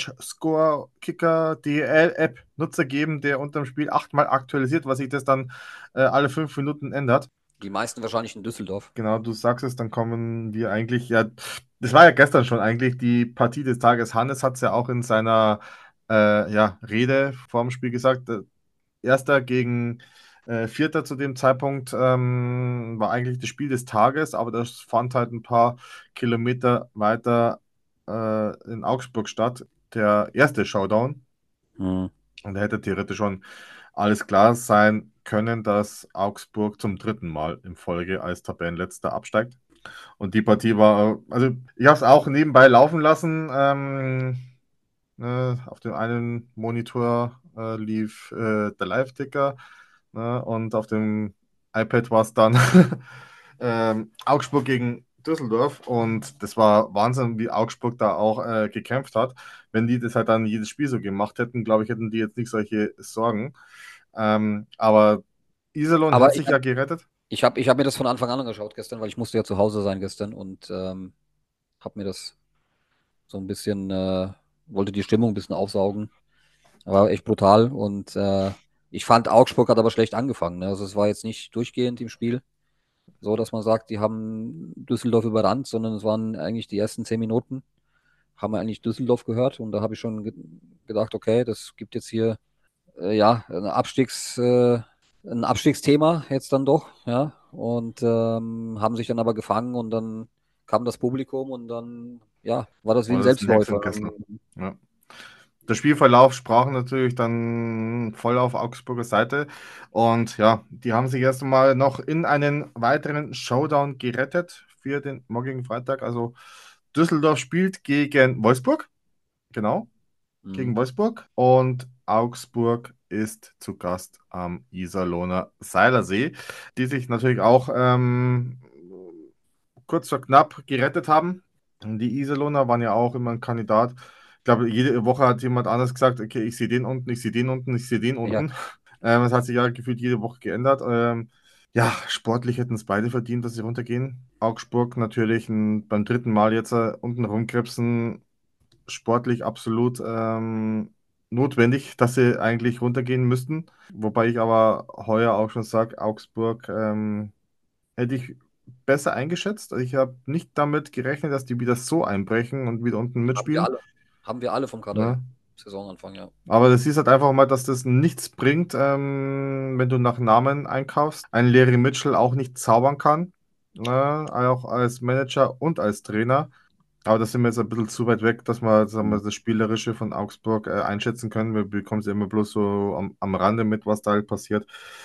Flash-Score-Kicker-D L-App-Nutzer geben, der unterm Spiel achtmal aktualisiert, was sich das dann äh, alle fünf Minuten ändert. Die meisten wahrscheinlich in Düsseldorf. Genau, du sagst es, dann kommen wir eigentlich, ja, das war ja gestern schon eigentlich die Partie des Tages. Hannes hat es ja auch in seiner äh, ja, Rede vor dem Spiel gesagt. Äh, Erster gegen äh, Vierter zu dem Zeitpunkt ähm, war eigentlich das Spiel des Tages, aber das fand halt ein paar Kilometer weiter äh, in Augsburg statt. Der erste Showdown. Hm. Und da hätte theoretisch schon alles klar sein können, dass Augsburg zum dritten Mal in Folge als Tabellenletzter absteigt. Und die Partie war, also ich habe es auch nebenbei laufen lassen. Ähm, ne, auf dem einen Monitor äh, lief äh, der Live-Ticker, ne, und auf dem iPad war es dann ähm, Augsburg gegen Düsseldorf und das war Wahnsinn, wie Augsburg da auch äh, gekämpft hat. Wenn die das halt dann jedes Spiel so gemacht hätten, glaube ich, hätten die jetzt nicht solche Sorgen. Ähm, aber Iserlohn Aber hat ich, sich ja gerettet. ich habe ich hab mir das von Anfang an angeschaut gestern, weil ich musste ja zu Hause sein gestern und ähm, habe mir das so ein bisschen, äh, wollte die Stimmung ein bisschen aufsaugen. War echt brutal und äh, ich fand, Augsburg hat aber schlecht angefangen. Ne? Also es war jetzt nicht durchgehend im Spiel, so dass man sagt, die haben Düsseldorf überrannt, sondern es waren eigentlich die ersten zehn Minuten, haben wir eigentlich Düsseldorf gehört und da habe ich schon ge gedacht, okay, das gibt jetzt hier äh, ja ein Abstiegs, äh, ein Abstiegsthema jetzt dann doch, ja, und ähm, haben sich dann aber gefangen und dann kam das Publikum und dann, ja, war das wie ein Oder das ist ein Selbstläufer. Hexenkessel. Ja. Der Spielverlauf sprach natürlich dann voll auf Augsburger Seite. Und ja, die haben sich erst einmal noch in einen weiteren Showdown gerettet für den morgigen Freitag. Also Düsseldorf spielt gegen Wolfsburg. Genau, Mhm. gegen Wolfsburg. Und Augsburg ist zu Gast am Iserlohner Seilersee, die sich natürlich auch ähm, kurz vor knapp gerettet haben. Die Iserlohner waren ja auch immer ein Kandidat. Ich glaube, jede Woche hat jemand anders gesagt, okay, ich sehe den unten, ich sehe den unten, ich sehe den Ja, unten. Ähm, das hat sich ja gefühlt jede Woche geändert. Ähm, ja, sportlich hätten es beide verdient, dass sie runtergehen. Augsburg natürlich ein, beim dritten Mal jetzt äh, unten rumkrebsen, sportlich absolut ähm, notwendig, dass sie eigentlich runtergehen müssten. Wobei ich aber heuer auch schon sage, Augsburg ähm, hätte ich besser eingeschätzt. Also ich habe nicht damit gerechnet, dass die wieder so einbrechen und wieder unten haben wir mitspielen. alle. Haben wir alle vom Kader her. Ne? Saisonanfang, ja. Aber das ist halt einfach mal, dass das nichts bringt, ähm, wenn du nach Namen einkaufst. Ein Larry Mitchell auch nicht zaubern kann, ne? Auch als Manager und als Trainer. Aber da sind wir jetzt ein bisschen zu weit weg, dass wir, sagen wir Mhm. das Spielerische von Augsburg äh, einschätzen können. Wir bekommen es immer bloß so am, am Rande mit, was da halt passiert.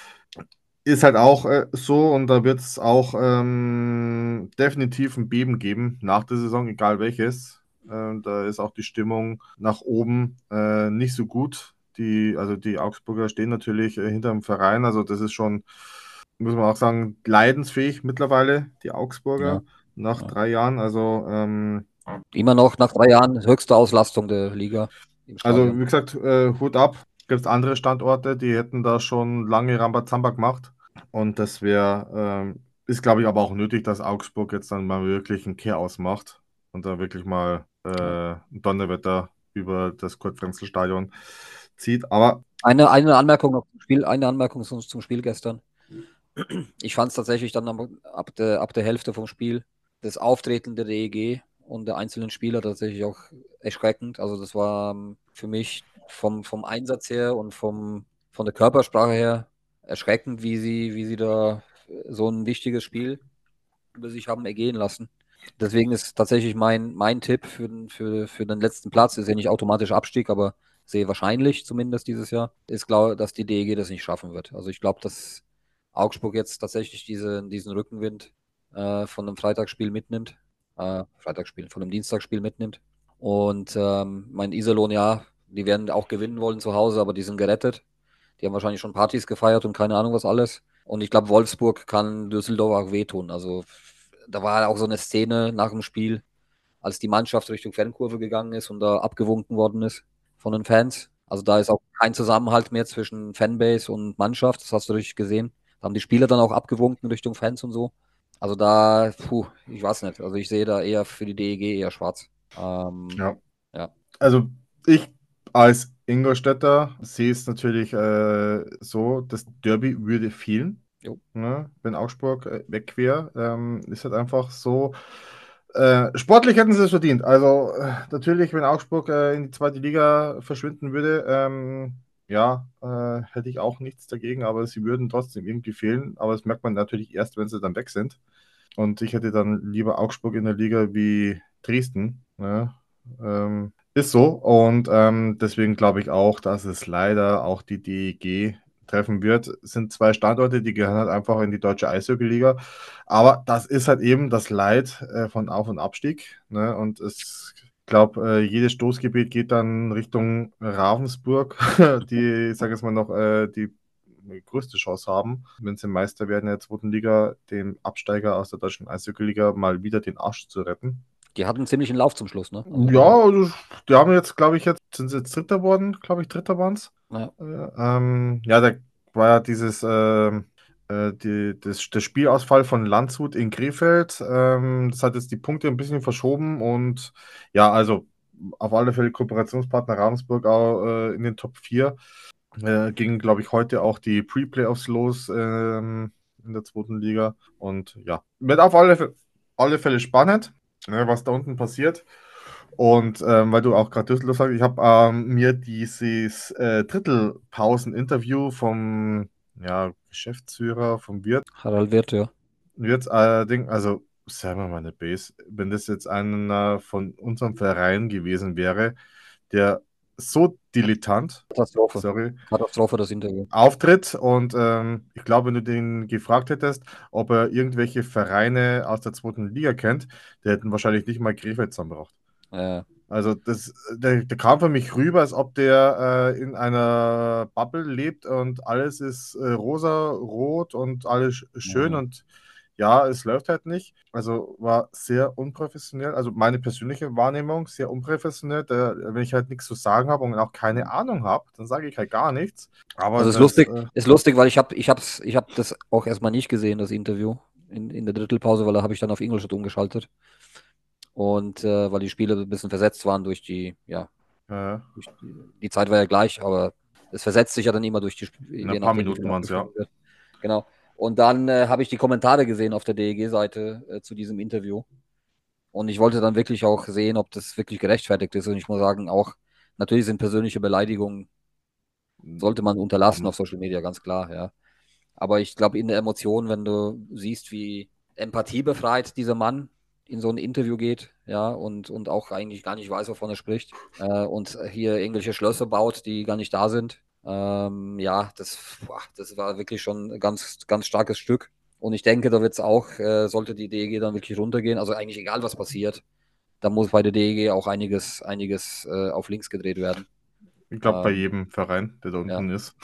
Ist halt auch äh, so und da wird es auch ähm, definitiv ein Beben geben nach der Saison, egal welches. Ähm, da ist auch die Stimmung nach oben äh, nicht so gut. Die, also die Augsburger stehen natürlich äh, hinter dem Verein. Also das ist schon, muss man auch sagen, leidensfähig mittlerweile, die Ja, Augsburger, nach ja. drei Jahren. Also ähm, Immer noch nach drei Jahren höchste Auslastung der Liga im Also, Stadion. wie gesagt, äh, Hut ab. Gibt es andere Standorte, die hätten da schon lange Rambazamba gemacht. Und das wäre, ähm, ist glaube ich aber auch nötig, dass Augsburg jetzt dann mal wirklich einen Kehr ausmacht und da wirklich mal äh, Ja. ein Donnerwetter über das Kurt-Frenzel-Stadion zieht. Aber Eine, eine Anmerkung noch zum Spiel, eine Anmerkung zum, zum Spiel gestern. Ich fand es tatsächlich dann am- ab der, ab der Hälfte vom Spiel das Auftreten der D E G und der einzelnen Spieler tatsächlich auch erschreckend. Also das war ähm, für mich vom, vom Einsatz her und vom, von der Körpersprache her erschreckend, wie sie, wie sie da so ein wichtiges Spiel über sich haben ergehen lassen. Deswegen ist tatsächlich mein, mein Tipp für, den- für, für den letzten Platz, ist ja nicht automatisch Abstieg, aber sehe wahrscheinlich zumindest dieses Jahr, ist, glaube dass die D E G das nicht schaffen wird. Also ich glaube, dass Augsburg jetzt tatsächlich diese, diesen Rückenwind äh, von einem Freitagsspiel mitnimmt, äh, Freitagsspiel, von einem Dienstagsspiel mitnimmt. Und ähm, mein Iserlohn, ja, die werden auch gewinnen wollen zu Hause, aber die sind gerettet. Die haben wahrscheinlich schon Partys gefeiert und keine Ahnung was alles. Und ich glaube, Wolfsburg kann Düsseldorf auch wehtun. Also da war auch so eine Szene nach dem Spiel, als die Mannschaft Richtung Fankurve gegangen ist und da abgewunken worden ist von den Fans. Also da ist auch kein Zusammenhalt mehr zwischen Fanbase und Mannschaft. Das hast du richtig gesehen. Da haben die Spieler dann auch abgewunken Richtung Fans und so. Also da, puh, ich weiß nicht. Also ich sehe da eher für die D E G eher schwarz. Ähm, ja, ja, also ich als Ingolstädter sehe es natürlich äh, so, das Derby würde fehlen. jo, Ne? Wenn Augsburg äh, weg wäre, ähm, ist halt einfach so. Äh, sportlich hätten sie es verdient. Also äh, natürlich, wenn Augsburg äh, in die zweite Liga verschwinden würde, ähm, ja, äh, hätte ich auch nichts dagegen, aber sie würden trotzdem irgendwie fehlen. Aber das merkt man natürlich erst, wenn sie dann weg sind. Und ich hätte dann lieber Augsburg in der Liga wie Dresden. Ne? Ähm, ist so. Und ähm, deswegen glaube ich auch, dass es leider auch die D E G treffen wird. Es sind zwei Standorte, die gehören halt einfach in die deutsche Eishockey-Liga. Aber das ist halt eben das Leid äh, von Auf- und Abstieg. Ne? Und es, ich glaube, äh, jedes Stoßgebet geht dann Richtung Ravensburg, die, ich sage jetzt mal noch, äh, die die größte Chance haben, wenn sie Meister werden in der zweiten Liga, dem Absteiger aus der deutschen Eishockey-Liga mal wieder den Arsch zu retten. Die hatten einen ziemlichen Lauf zum Schluss, ne? Also, Ja, also, die haben jetzt, glaube ich, jetzt sind sie jetzt Dritter geworden, glaube ich, Dritter waren es. ja. Äh, ähm, ja, da war ja dieses ähm, äh, die, das, der Spielausfall von Landshut in Krefeld. Ähm, das hat jetzt die Punkte ein bisschen verschoben und ja, also auf alle Fälle Kooperationspartner Ravensburg auch äh, in den Top vier. Äh, ging, glaube ich, heute auch die Pre-Playoffs los ähm, in der zweiten Liga. Und ja, wird auf alle, alle Fälle spannend, ne, was da unten passiert. Und ähm, weil du auch gerade Düsseldorf sagst, ich habe ähm, mir dieses äh, Drittelpausen-Interview vom ja, Geschäftsführer, vom Wirt, Harald Wirth, ja. Wirt äh, Ding, also sagen wir mal eine Base, wenn das jetzt einer von unserem Verein gewesen wäre, der so dilettant, Katastrophe. sorry, Katastrophe, das Interview. auftritt und ähm, ich glaube, wenn du den gefragt hättest, ob er irgendwelche Vereine aus der zweiten Liga kennt, der hätten wahrscheinlich nicht mal Krefeld zusammengebracht. Ja. Also das, der, der kam für mich rüber, als ob der äh, in einer Bubble lebt und alles ist äh, rosa, rot und alles schön Ja. und ja, es läuft halt nicht. Also war sehr unprofessionell. Also meine persönliche Wahrnehmung, sehr unprofessionell. Der, wenn ich halt nichts zu sagen habe und auch keine Ahnung habe, dann sage ich halt gar nichts. Aber Also ist das, lustig, äh, ist lustig, weil ich habe ich hab's, ich hab das auch erstmal nicht gesehen, das Interview in, in der Drittelpause, weil da habe ich dann auf Ingolstadt umgeschaltet. Und äh, weil die Spiele ein bisschen versetzt waren durch die, ja, äh, durch die, die Zeit war ja gleich, aber es versetzt sich ja dann immer durch die Spiele. in ein paar Minuten waren es, ja. Wird. Genau. Und dann äh, habe ich die Kommentare gesehen auf der D E G-Seite äh, zu diesem Interview. Und ich wollte dann wirklich auch sehen, ob das wirklich gerechtfertigt ist. Und ich muss sagen, auch natürlich sind persönliche Beleidigungen, sollte man unterlassen Mhm. auf Social Media, ganz klar, ja. Aber ich glaube, in der Emotion, wenn du siehst, wie empathiebefreit dieser Mann in so ein Interview geht, ja, und, und auch eigentlich gar nicht weiß, wovon er spricht, äh, und hier irgendwelche Schlösser baut, die gar nicht da sind, ähm, ja, das, boah, das war wirklich schon ein ganz, ganz starkes Stück. Und ich denke, da wird es auch, äh, sollte die D E G dann wirklich runtergehen, also eigentlich egal, was passiert, da muss bei der D E G auch einiges, einiges äh, auf links gedreht werden. Ich glaube, bei Ähm, jedem Verein, der da unten ja. ist.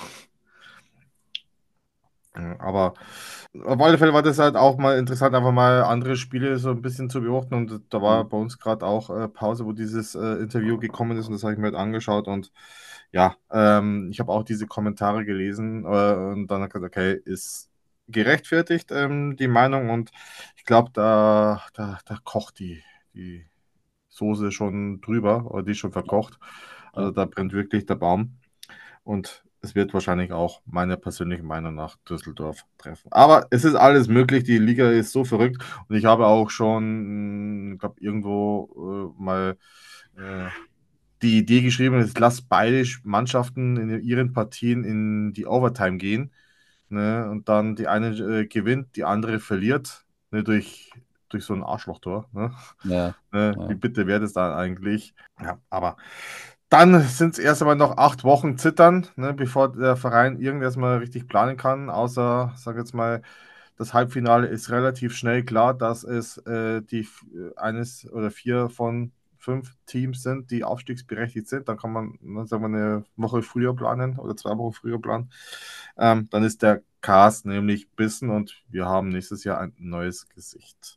Ja, aber auf alle Fälle war das halt auch mal interessant, einfach mal andere Spiele so ein bisschen zu beobachten. Und da war Mhm. bei uns gerade auch äh, Pause, wo dieses äh, Interview gekommen ist und das habe ich mir halt angeschaut. Und ja, ähm, ich habe auch diese Kommentare gelesen äh, und dann habe ich gesagt, okay, ist gerechtfertigt ähm, die Meinung. Und ich glaube, da, da, da kocht die, die Soße schon drüber oder die ist schon verkocht. Also Ja. da brennt wirklich der Baum. Und es wird wahrscheinlich auch meiner persönlichen Meinung nach Düsseldorf treffen. Aber es ist alles möglich. Die Liga ist so verrückt. Und ich habe auch schon, ich glaube, irgendwo äh, mal äh, die Idee geschrieben, jetzt lasst beide Mannschaften in ihren Partien in die Overtime gehen. Ne? Und dann die eine äh, gewinnt, die andere verliert. Ne? Durch, durch so ein Arschlochtor. Ne? Ja. Ne? Ja. Wie bitte wäre das dann eigentlich? Ja, aber dann sind es erst einmal noch acht Wochen zittern, ne, bevor der Verein irgendwas mal richtig planen kann. Außer, sag jetzt mal, das Halbfinale ist relativ schnell klar, dass es äh, die äh, eines oder vier von fünf Teams sind, die aufstiegsberechtigt sind. Dann kann man, ne, sagen wir, eine Woche früher planen oder zwei Wochen früher planen. Ähm, dann ist der Cast nämlich bissen und wir haben nächstes Jahr ein neues Gesicht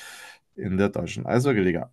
in der deutschen Eishockey-Liga.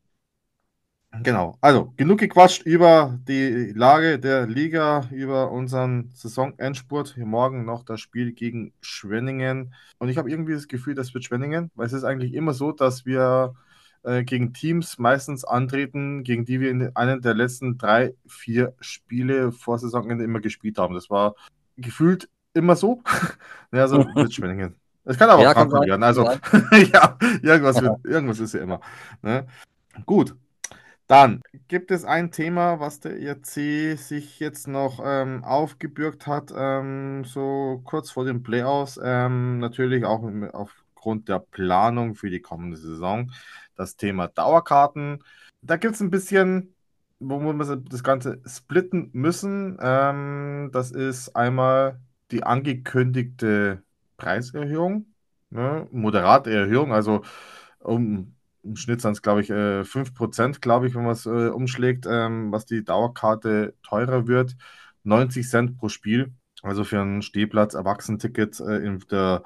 Genau, also genug gequatscht über die Lage der Liga, über unseren Saisonendspurt. Hier morgen noch das Spiel gegen Schwenningen. Und ich habe irgendwie das Gefühl, das wird Schwenningen, weil es ist eigentlich immer so, dass wir äh, gegen Teams meistens antreten, gegen die wir in einem der letzten drei, vier Spiele vor Saisonende immer gespielt haben. Das war gefühlt immer so. Ja, also wird Schwenningen. Es kann aber Ja, auch kann Frankfurt sein. werden. Kann Also sein. ja, irgendwas, wird, irgendwas ist ja immer. Ne? Gut. Dann gibt es ein Thema, was der E R C sich jetzt noch ähm, aufgebürgt hat, ähm, so kurz vor den Playoffs. Ähm, natürlich auch im- aufgrund der Planung für die kommende Saison. Das Thema Dauerkarten. Da gibt es ein bisschen, wo wir das Ganze splitten müssen. Ähm, das ist einmal die angekündigte Preiserhöhung, ne? Moderate Erhöhung, also um im Schnitt sind es, glaube ich, äh, fünf Prozent, glaube ich, wenn man es äh, umschlägt, ähm, was die Dauerkarte teurer wird. neunzig Cent pro Spiel. Also für ein Stehplatz Erwachsenenticket äh, in der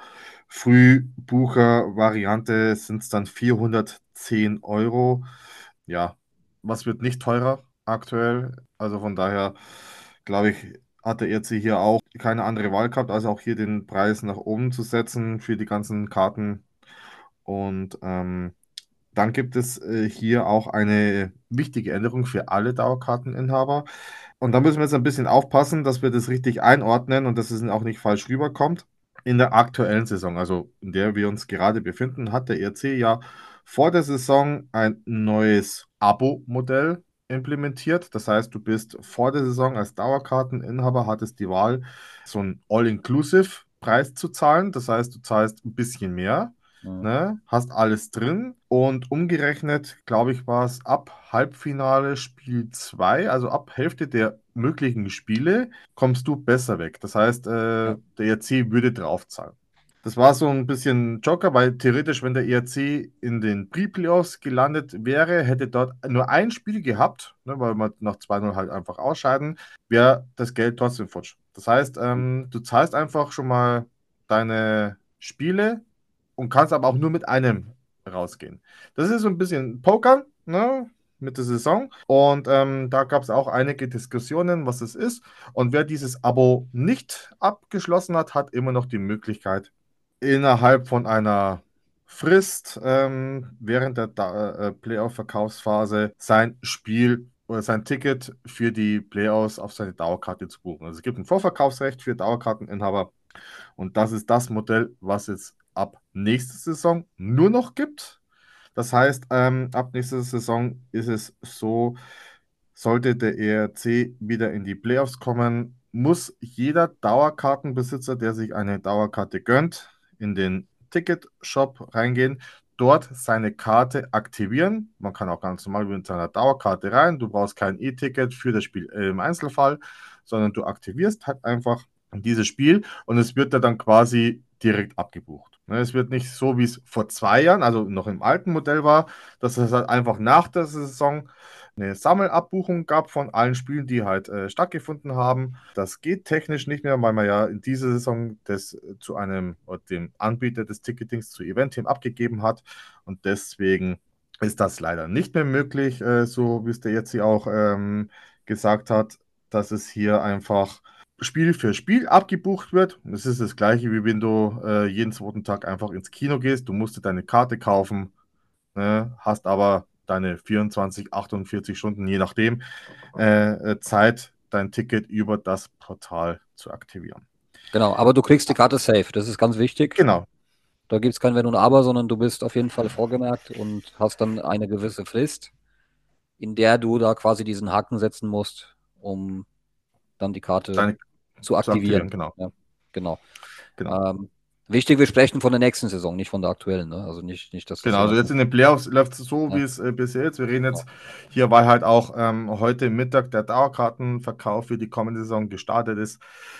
Frühbucher-Variante sind es dann vierhundertzehn Euro. Ja, was wird nicht teurer aktuell? Also von daher glaube ich, hatte er jetzt hier auch keine andere Wahl gehabt, als auch hier den Preis nach oben zu setzen für die ganzen Karten. Und ähm, dann gibt es äh, hier auch eine wichtige Änderung für alle Dauerkarteninhaber. Und da müssen wir jetzt ein bisschen aufpassen, dass wir das richtig einordnen und dass es auch nicht falsch rüberkommt. In der aktuellen Saison, also in der wir uns gerade befinden, hat der E R C ja vor der Saison ein neues Abo-Modell implementiert. Das heißt, du bist vor der Saison als Dauerkarteninhaber, hattest die Wahl, so einen All-Inclusive-Preis zu zahlen. Das heißt, du zahlst ein bisschen mehr. Mhm. Ne? Hast alles drin und umgerechnet, glaube ich, war es ab Halbfinale Spiel zwei, also ab Hälfte der möglichen Spiele, kommst du besser weg. Das heißt, äh, Ja. der E R C würde draufzahlen. Das war so ein bisschen Joker, weil theoretisch, wenn der E R C in den Pre-Playoffs gelandet wäre, hätte dort nur ein Spiel gehabt, ne, weil man nach zwei null halt einfach ausscheiden, wäre das Geld trotzdem futsch. Das heißt, ähm, du zahlst einfach schon mal deine Spiele und kannst aber auch nur mit einem rausgehen. Das ist so ein bisschen Pokern, ne, mit der Saison. Und ähm, da gab es auch einige Diskussionen, was es ist. Und wer dieses Abo nicht abgeschlossen hat, hat immer noch die Möglichkeit, innerhalb von einer Frist ähm, während der Da- äh, Playoff-Verkaufsphase sein Spiel oder sein Ticket für die Playoffs auf seine Dauerkarte zu buchen. Also es gibt ein Vorverkaufsrecht für Dauerkarteninhaber und das ist das Modell, was es ab nächster Saison nur noch gibt. Das heißt, ähm, ab nächster Saison ist es so, sollte der E R C wieder in die Playoffs kommen, muss jeder Dauerkartenbesitzer, der sich eine Dauerkarte gönnt, in den Ticketshop reingehen, dort seine Karte aktivieren. Man kann auch ganz normal mit seiner Dauerkarte rein. Du brauchst kein E-Ticket für das Spiel äh, im Einzelfall, sondern du aktivierst halt einfach dieses Spiel und es wird da dann quasi direkt abgebucht. Ne, es wird nicht so, wie es vor zwei Jahren, also noch im alten Modell war, dass es halt einfach nach der Saison eine Sammelabbuchung gab von allen Spielen, die halt äh, stattgefunden haben. Das geht technisch nicht mehr, weil man ja in dieser Saison das äh, zu einem, oder dem Anbieter des Ticketings zu Eventim abgegeben hat und deswegen ist das leider nicht mehr möglich, äh, so wie es der jetzt hier auch ähm, gesagt hat, dass es hier einfach Spiel für Spiel abgebucht wird. Es ist das gleiche, wie wenn du äh, jeden zweiten Tag einfach ins Kino gehst. Du musst dir deine Karte kaufen, ne, hast aber deine vierundzwanzig, achtundvierzig Stunden, je nachdem, äh, äh, Zeit, dein Ticket über das Portal zu aktivieren. Genau, aber du kriegst die Karte safe. Das ist ganz wichtig. Genau. Da gibt es kein Wenn und Aber, sondern du bist auf jeden Fall vorgemerkt und hast dann eine gewisse Frist, in der du da quasi diesen Haken setzen musst, um dann die Karte Deine zu zu aktivieren. aktivieren, genau. Ja, genau. Genau. Ähm, wichtig, wir sprechen von der nächsten Saison, nicht von der aktuellen. Ne? Also nicht, nicht, dass das Genau, also jemand. jetzt in den Playoffs läuft es so, Ja. wie es äh, bisher ist. Wir reden jetzt hier, weil halt auch ähm, heute Mittag der Dauerkartenverkauf für die kommende Saison gestartet ist.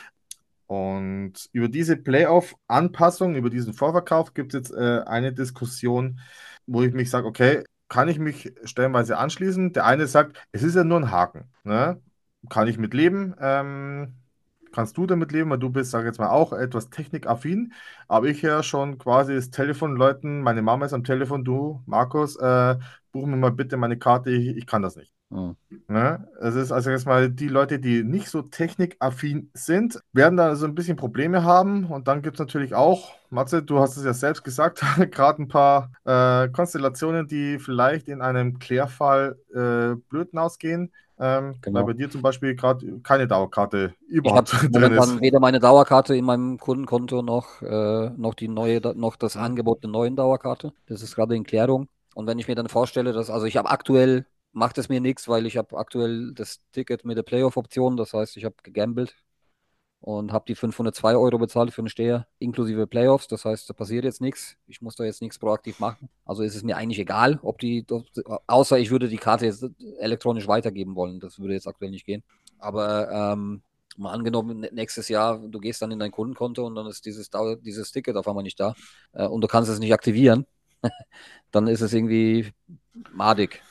Und über diese Playoff-Anpassung, über diesen Vorverkauf gibt es jetzt äh, eine Diskussion, wo ich mich sage, okay, kann ich mich stellenweise anschließen? Der eine sagt, es ist ja nur ein Haken. Ne? Kann ich mit leben? Ähm, kannst du damit leben? Weil du bist, sag ich jetzt mal, auch etwas technikaffin. Aber ich höre schon quasi das Telefon läuten. Meine Mama ist am Telefon, du, Markus, äh, buch mir mal bitte meine Karte, ich, ich kann das nicht. Mhm. Ne? Es ist also jetzt mal die Leute, die nicht so technikaffin sind, werden da so ein bisschen Probleme haben. Und dann gibt es natürlich auch, Matze, du hast es ja selbst gesagt, gerade ein paar äh, Konstellationen, die vielleicht in einem Klärfall äh, blöd ausgehen. Ähm, weil Genau. bei dir zum Beispiel gerade keine Dauerkarte Ich überhaupt habe drin ist. momentan weder meine Dauerkarte in meinem Kundenkonto noch, äh, noch die neue, noch das Angebot der neuen Dauerkarte. Das ist gerade in Klärung. Und wenn ich mir dann vorstelle, dass, also ich habe aktuell, macht es mir nichts, weil ich habe aktuell das Ticket mit der Playoff-Option. Das heißt, ich habe gegambelt und habe die fünfhundertzwei Euro bezahlt für einen Steher inklusive Playoffs. Das heißt, da passiert jetzt nichts. Ich muss da jetzt nichts proaktiv machen. Also ist es mir eigentlich egal, ob die, außer ich würde die Karte jetzt elektronisch weitergeben wollen. Das würde jetzt aktuell nicht gehen. Aber ähm, mal angenommen, nächstes Jahr, du gehst dann in dein Kundenkonto und dann ist dieses, dieses Ticket auf einmal nicht da äh, und du kannst es nicht aktivieren, dann ist es irgendwie madig, ja.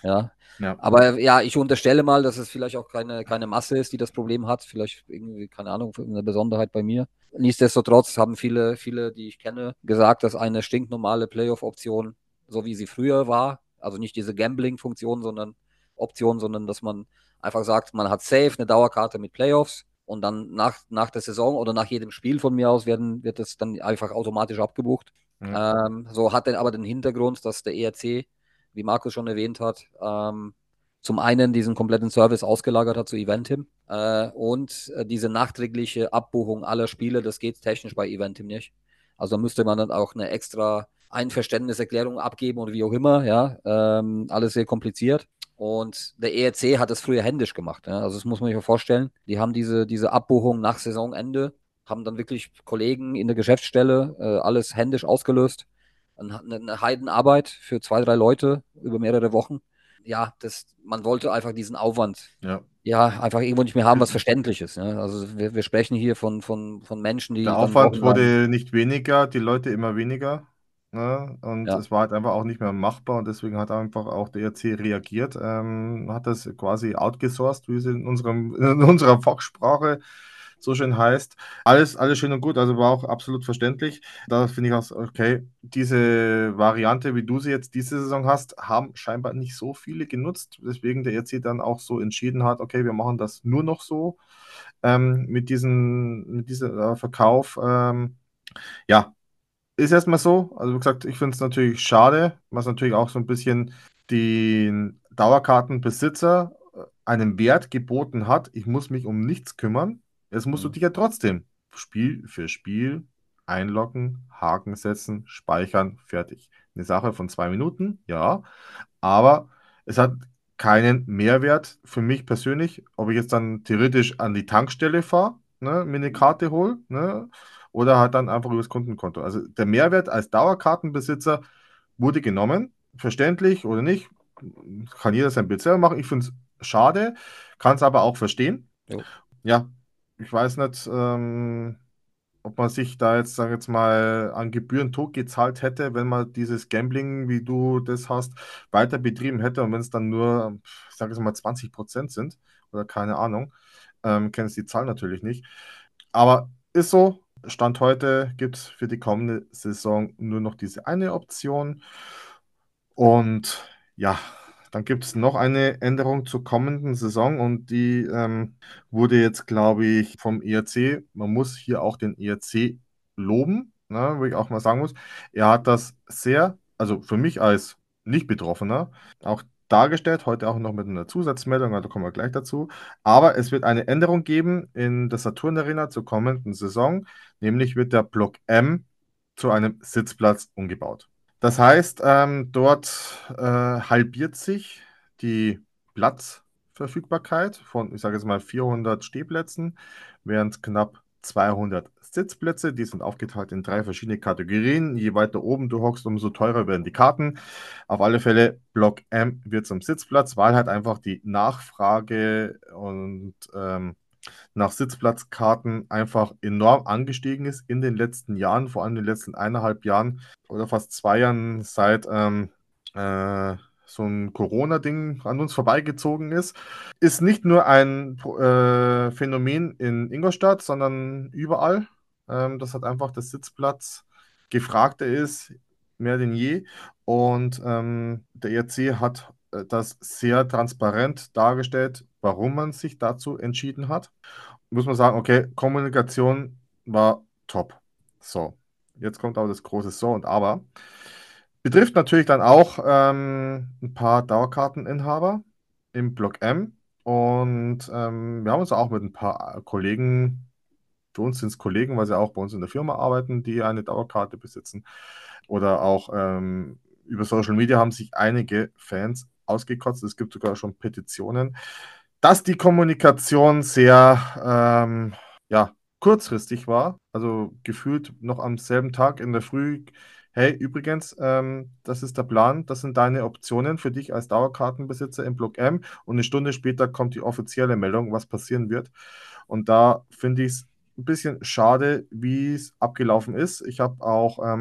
Ja. Aber ja, ich unterstelle mal, dass es vielleicht auch keine, keine Masse ist, die das Problem hat. Vielleicht irgendwie, keine Ahnung, eine Besonderheit bei mir. Nichtsdestotrotz haben viele, viele, die ich kenne, gesagt, dass eine stinknormale Playoff-Option, so wie sie früher war, also nicht diese Gambling-Funktion, sondern Option, sondern dass man einfach sagt, man hat safe eine Dauerkarte mit Playoffs und dann nach, nach der Saison oder nach jedem Spiel von mir aus werden, wird das dann einfach automatisch abgebucht. Ja. Ähm, so hat dann aber den Hintergrund, dass der E R C, wie Markus schon erwähnt hat, ähm, zum einen diesen kompletten Service ausgelagert hat zu Eventim äh, und äh, diese nachträgliche Abbuchung aller Spiele, das geht technisch bei Eventim nicht. Also da müsste man dann auch eine extra Einverständniserklärung abgeben oder wie auch immer, ja, ähm, alles sehr kompliziert. Und der E R C hat das früher händisch gemacht. Ja? Also das muss man sich mal vorstellen. Die haben diese, diese Abbuchung nach Saisonende, haben dann wirklich Kollegen in der Geschäftsstelle äh, alles händisch ausgelöst. Eine, eine Heidenarbeit für zwei, drei Leute über mehrere Wochen. Ja, das, man wollte einfach diesen Aufwand Ja. ja einfach irgendwo nicht mehr haben, was Verständliches. Ne? Also wir, wir sprechen hier von, von, von Menschen, die Der dann Aufwand wochenlang, wurde nicht weniger, die Leute immer weniger. Ne? Und ja, es war halt einfach auch nicht mehr machbar und deswegen hat einfach auch der E R C reagiert, ähm, hat das quasi outgesourced, wie es in unserem, in unserer Fachsprache so schön heißt. Alles, alles schön und gut, also war auch absolut verständlich. Da finde ich auch, okay, diese Variante, wie du sie jetzt diese Saison hast, haben scheinbar nicht so viele genutzt, weswegen der E R C dann auch so entschieden hat, okay, wir machen das nur noch so ähm, mit diesem mit diesem äh, Verkauf. Ähm, ja, ist erstmal so. Also wie gesagt, ich finde es natürlich schade, was natürlich auch so ein bisschen den Dauerkartenbesitzer äh, einen Wert geboten hat. Ich muss mich um nichts kümmern. Jetzt musst du hm, dich ja trotzdem Spiel für Spiel einloggen, Haken setzen, speichern, fertig. Eine Sache von zwei Minuten, ja, aber es hat keinen Mehrwert für mich persönlich, ob ich jetzt dann theoretisch an die Tankstelle fahre, ne, mir eine Karte hole, ne, oder halt dann einfach übers Kundenkonto. Also der Mehrwert als Dauerkartenbesitzer wurde genommen, verständlich oder nicht, kann jeder sein Bild selber machen. Ich finde es schade, kann es aber auch verstehen. jo. Ja, ich weiß nicht, ähm, ob man sich da jetzt, sag jetzt mal, an Gebühren tot gezahlt hätte, wenn man dieses Gambling, wie du das hast, weiter betrieben hätte und wenn es dann nur, ich sage jetzt mal, zwanzig Prozent sind oder keine Ahnung, ähm, kennst die Zahl natürlich nicht. Aber ist so, Stand heute gibt es für die kommende Saison nur noch diese eine Option. Und ja, dann gibt es noch eine Änderung zur kommenden Saison und die ähm, wurde jetzt, glaube ich, vom E R C, man muss hier auch den E R C loben, ne, wo ich auch mal sagen muss, er hat das sehr, also für mich als Nicht-Betroffener, auch dargestellt, heute auch noch mit einer Zusatzmeldung, da kommen wir gleich dazu. Aber es wird eine Änderung geben in der Saturn Arena zur kommenden Saison, nämlich wird der Block M zu einem Sitzplatz umgebaut. Das heißt, ähm, dort äh, halbiert sich die Platzverfügbarkeit von, ich sage jetzt mal, vierhundert Stehplätzen, während knapp zweihundert Sitzplätze, die sind aufgeteilt in drei verschiedene Kategorien. Je weiter oben du hockst, umso teurer werden die Karten. Auf alle Fälle, Block M wird zum Sitzplatz, weil halt einfach die Nachfrage und ähm, nach Sitzplatzkarten einfach enorm angestiegen ist in den letzten Jahren, vor allem in den letzten eineinhalb Jahren oder fast zwei Jahren, seit ähm, äh, so ein Corona-Ding an uns vorbeigezogen ist. Ist nicht nur ein äh, Phänomen in Ingolstadt, sondern überall. Ähm, das hat einfach der Sitzplatz gefragter ist, mehr denn je. Und ähm, der E R C hat äh, das sehr transparent dargestellt, warum man sich dazu entschieden hat. Muss man sagen, okay, Kommunikation war top. So, jetzt kommt aber das große So und Aber. Betrifft natürlich dann auch ähm, ein paar Dauerkarteninhaber im Block M. Und ähm, wir haben uns auch mit ein paar Kollegen, für uns sind es Kollegen, weil sie auch bei uns in der Firma arbeiten, die eine Dauerkarte besitzen. Oder auch ähm, über Social Media haben sich einige Fans ausgekotzt. Es gibt sogar schon Petitionen, dass die Kommunikation sehr ähm, ja, kurzfristig war. Also gefühlt noch am selben Tag in der Früh. Hey, übrigens, ähm, das ist der Plan, das sind deine Optionen für dich als Dauerkartenbesitzer im Block M und eine Stunde später kommt die offizielle Meldung, was passieren wird. Und da finde ich es ein bisschen schade, wie es abgelaufen ist. Ich habe auch ähm,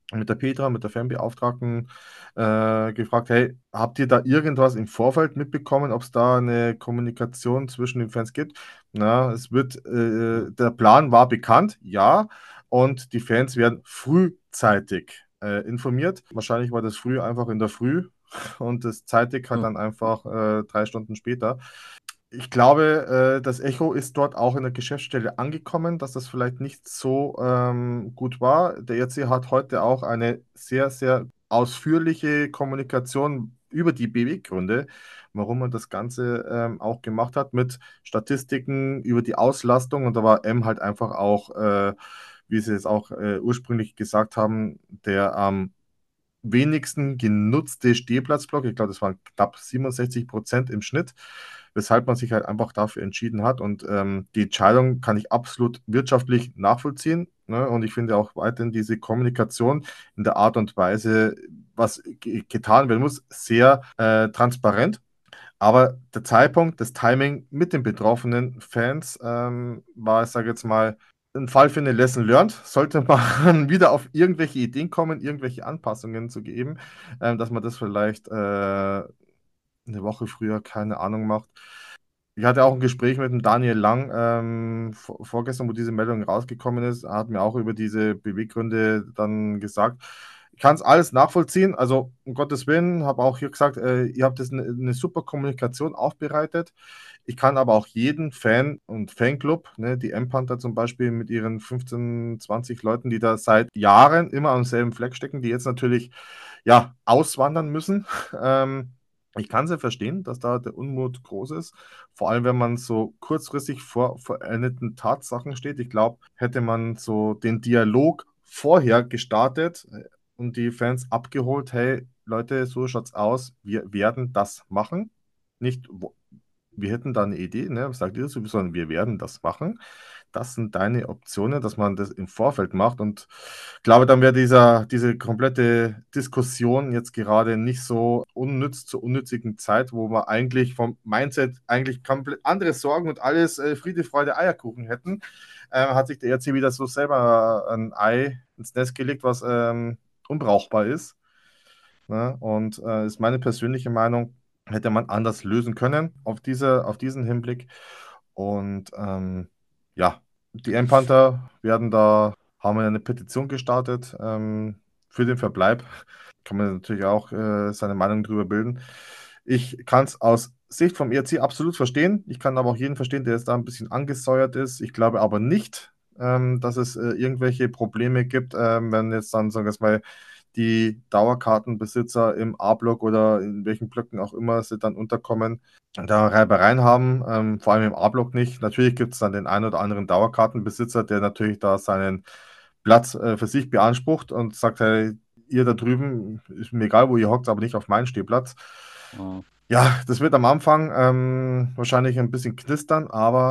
mit der Petra, mit der Fanbeauftragten äh, gefragt, hey, habt ihr da irgendwas im Vorfeld mitbekommen, ob es da eine Kommunikation zwischen den Fans gibt? Na, es wird, äh, der Plan war bekannt, ja, und die Fans werden frühzeitig äh, informiert. Wahrscheinlich war das früh einfach in der Früh und das zeitig halt Hm. dann einfach äh, drei Stunden später. Ich glaube, äh, das Echo ist dort auch in der Geschäftsstelle angekommen, dass das vielleicht nicht so ähm, gut war. Der E R C hat heute auch eine sehr, sehr ausführliche Kommunikation über die Beweggründe, warum man das Ganze ähm, auch gemacht hat, mit Statistiken über die Auslastung. Und da war M halt einfach auch, äh, wie Sie es auch äh, ursprünglich gesagt haben, der am wenigsten genutzte Stehplatzblock. Ich glaube, das waren knapp siebenundsechzig Prozent im Schnitt, weshalb man sich halt einfach dafür entschieden hat. Und ähm, die Entscheidung kann ich absolut wirtschaftlich nachvollziehen. Ne? Und ich finde auch weiterhin diese Kommunikation in der Art und Weise, was ge getan werden muss, sehr äh, transparent. Aber der Zeitpunkt, das Timing mit den betroffenen Fans ähm, war, ich sage jetzt mal, ein Fall für eine Lesson learned. Sollte man wieder auf irgendwelche Ideen kommen, irgendwelche Anpassungen zu geben, ähm, dass man das vielleicht äh, eine Woche früher, keine Ahnung, macht. Ich hatte auch ein Gespräch mit dem Daniel Lang ähm, vor, vorgestern, wo diese Meldung rausgekommen ist. Er hat mir auch über diese Beweggründe dann gesagt. Ich kann es alles nachvollziehen. Also, um Gottes Willen, habe auch hier gesagt, äh, ihr habt das eine, eine super Kommunikation aufbereitet. Ich kann aber auch jeden Fan und Fanclub, ne, die M-Panther zum Beispiel mit ihren fünfzehn, zwanzig Leuten, die da seit Jahren immer am selben Fleck stecken, die jetzt natürlich ja, auswandern müssen. Ähm, ich kann sie verstehen, dass da der Unmut groß ist. Vor allem, wenn man so kurzfristig vor vollendeten Tatsachen steht. Ich glaube, hätte man so den Dialog vorher gestartet äh, und die Fans abgeholt, hey Leute, so schaut's aus, wir werden das machen. Nicht, wo- wir hätten da eine Idee, ne? Was sagt ihr dazu? Sondern wir werden das machen. Das sind deine Optionen, dass man das im Vorfeld macht. Und ich glaube, dann wäre dieser, diese komplette Diskussion jetzt gerade nicht so unnütz zur unnützigen Zeit, wo wir eigentlich vom Mindset eigentlich komplett andere Sorgen und alles äh, Friede, Freude, Eierkuchen hätten. Ähm, hat sich der E R C wieder so selber ein Ei ins Nest gelegt, was ähm, unbrauchbar ist. Ne? Und äh, ist meine persönliche Meinung, hätte man anders lösen können auf, diese, auf diesen Hinblick. Und ähm, ja, die M-Panther werden da, haben wir eine Petition gestartet ähm, für den Verbleib. Kann man natürlich auch äh, seine Meinung darüber bilden. Ich kann es aus Sicht vom E R C absolut verstehen. Ich kann aber auch jeden verstehen, der jetzt da ein bisschen angesäuert ist. Ich glaube aber nicht, ähm, dass es äh, irgendwelche Probleme gibt, ähm, wenn jetzt dann, sagen wir mal, die Dauerkartenbesitzer im A-Block oder in welchen Blöcken auch immer sie dann unterkommen, da Reibereien haben, ähm, vor allem im A-Block nicht. Natürlich gibt es dann den einen oder anderen Dauerkartenbesitzer, der natürlich da seinen Platz äh, für sich beansprucht und sagt, hey, ihr da drüben, ist mir egal, wo ihr hockt, aber nicht auf meinen Stehplatz. Ja. Ja, das wird am Anfang ähm, wahrscheinlich ein bisschen knistern,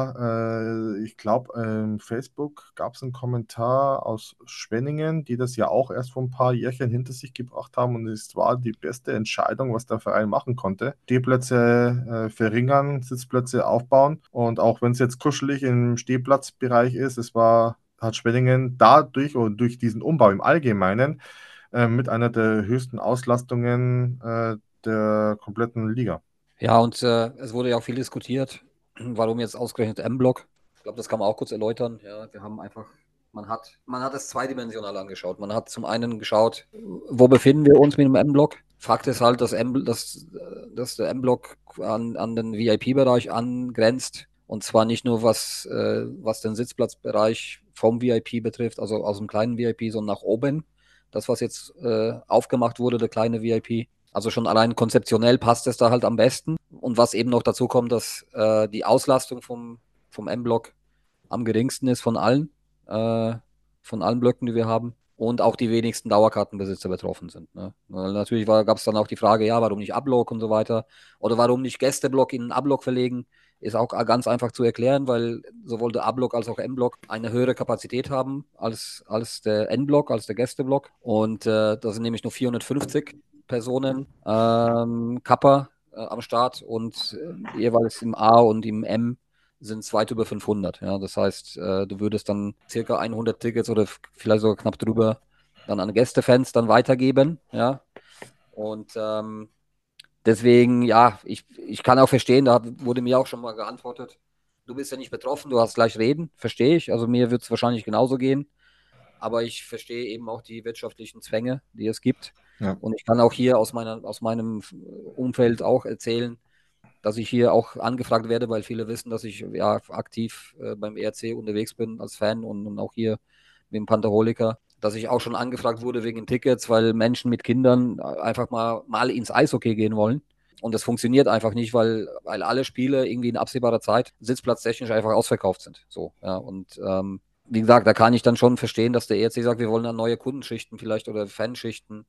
aber äh, ich glaube, in Facebook gab es einen Kommentar aus Schwenningen, die das ja auch erst vor ein paar Jährchen hinter sich gebracht haben und es war die beste Entscheidung, was der Verein machen konnte. Stehplätze äh, verringern, Sitzplätze aufbauen und auch wenn es jetzt kuschelig im Stehplatzbereich ist, es war, hat Schwenningen dadurch und durch diesen Umbau im Allgemeinen äh, mit einer der höchsten Auslastungen äh, der kompletten Liga. Ja, und äh, es wurde ja auch viel diskutiert, warum jetzt ausgerechnet M-Block. Ich glaube, das kann man auch kurz erläutern. Ja, wir haben einfach, man hat, man hat es zweidimensional angeschaut. Man hat zum einen geschaut, wo befinden wir uns mit dem M-Block. Fakt ist halt, dass, M, dass, dass der M-Block an, an den V I P-Bereich angrenzt. Und zwar nicht nur was, äh, was den Sitzplatzbereich vom V I P betrifft, also aus dem kleinen V I P, sondern nach oben. Das, was jetzt äh, aufgemacht wurde, der kleine V I P. Also schon allein konzeptionell passt es da halt am besten. Und was eben noch dazu kommt, dass äh, die Auslastung vom, vom M-Block am geringsten ist von allen, äh, von allen Blöcken, die wir haben. Und auch die wenigsten Dauerkartenbesitzer betroffen sind. Ne? Weil natürlich gab es dann auch die Frage, ja, warum nicht A-Block und so weiter? Oder warum nicht Gästeblock in einen A-Block verlegen? Ist auch ganz einfach zu erklären, weil sowohl der A-Block als auch M-Block eine höhere Kapazität haben als, als der N-Block, als der Gästeblock. Und äh, da sind nämlich nur vierhundertfünfzig Personen ähm, Kappa äh, am Start und äh, jeweils im A und im M sind es weit über fünfhundert. Ja? Das heißt, äh, du würdest dann circa hundert Tickets oder f- vielleicht sogar knapp drüber dann an Gästefans dann weitergeben, ja. Und ähm, deswegen, ja, ich, ich kann auch verstehen, da wurde mir auch schon mal geantwortet, du bist ja nicht betroffen, du hast gleich reden, verstehe ich. Also mir wird es wahrscheinlich genauso gehen. Aber ich verstehe eben auch die wirtschaftlichen Zwänge, die es gibt. Ja. Und ich kann auch hier aus, meiner, aus meinem Umfeld auch erzählen, dass ich hier auch angefragt werde, weil viele wissen, dass ich ja aktiv äh, beim E R C unterwegs bin als Fan und, und auch hier mit dem Pantherholiker, dass ich auch schon angefragt wurde wegen Tickets, weil Menschen mit Kindern einfach mal, mal ins Eishockey gehen wollen. Und das funktioniert einfach nicht, weil, weil alle Spiele irgendwie in absehbarer Zeit sitzplatztechnisch einfach ausverkauft sind. So, ja. Und ähm, wie gesagt, da kann ich dann schon verstehen, dass der E R C sagt, wir wollen dann neue Kundenschichten vielleicht oder Fanschichten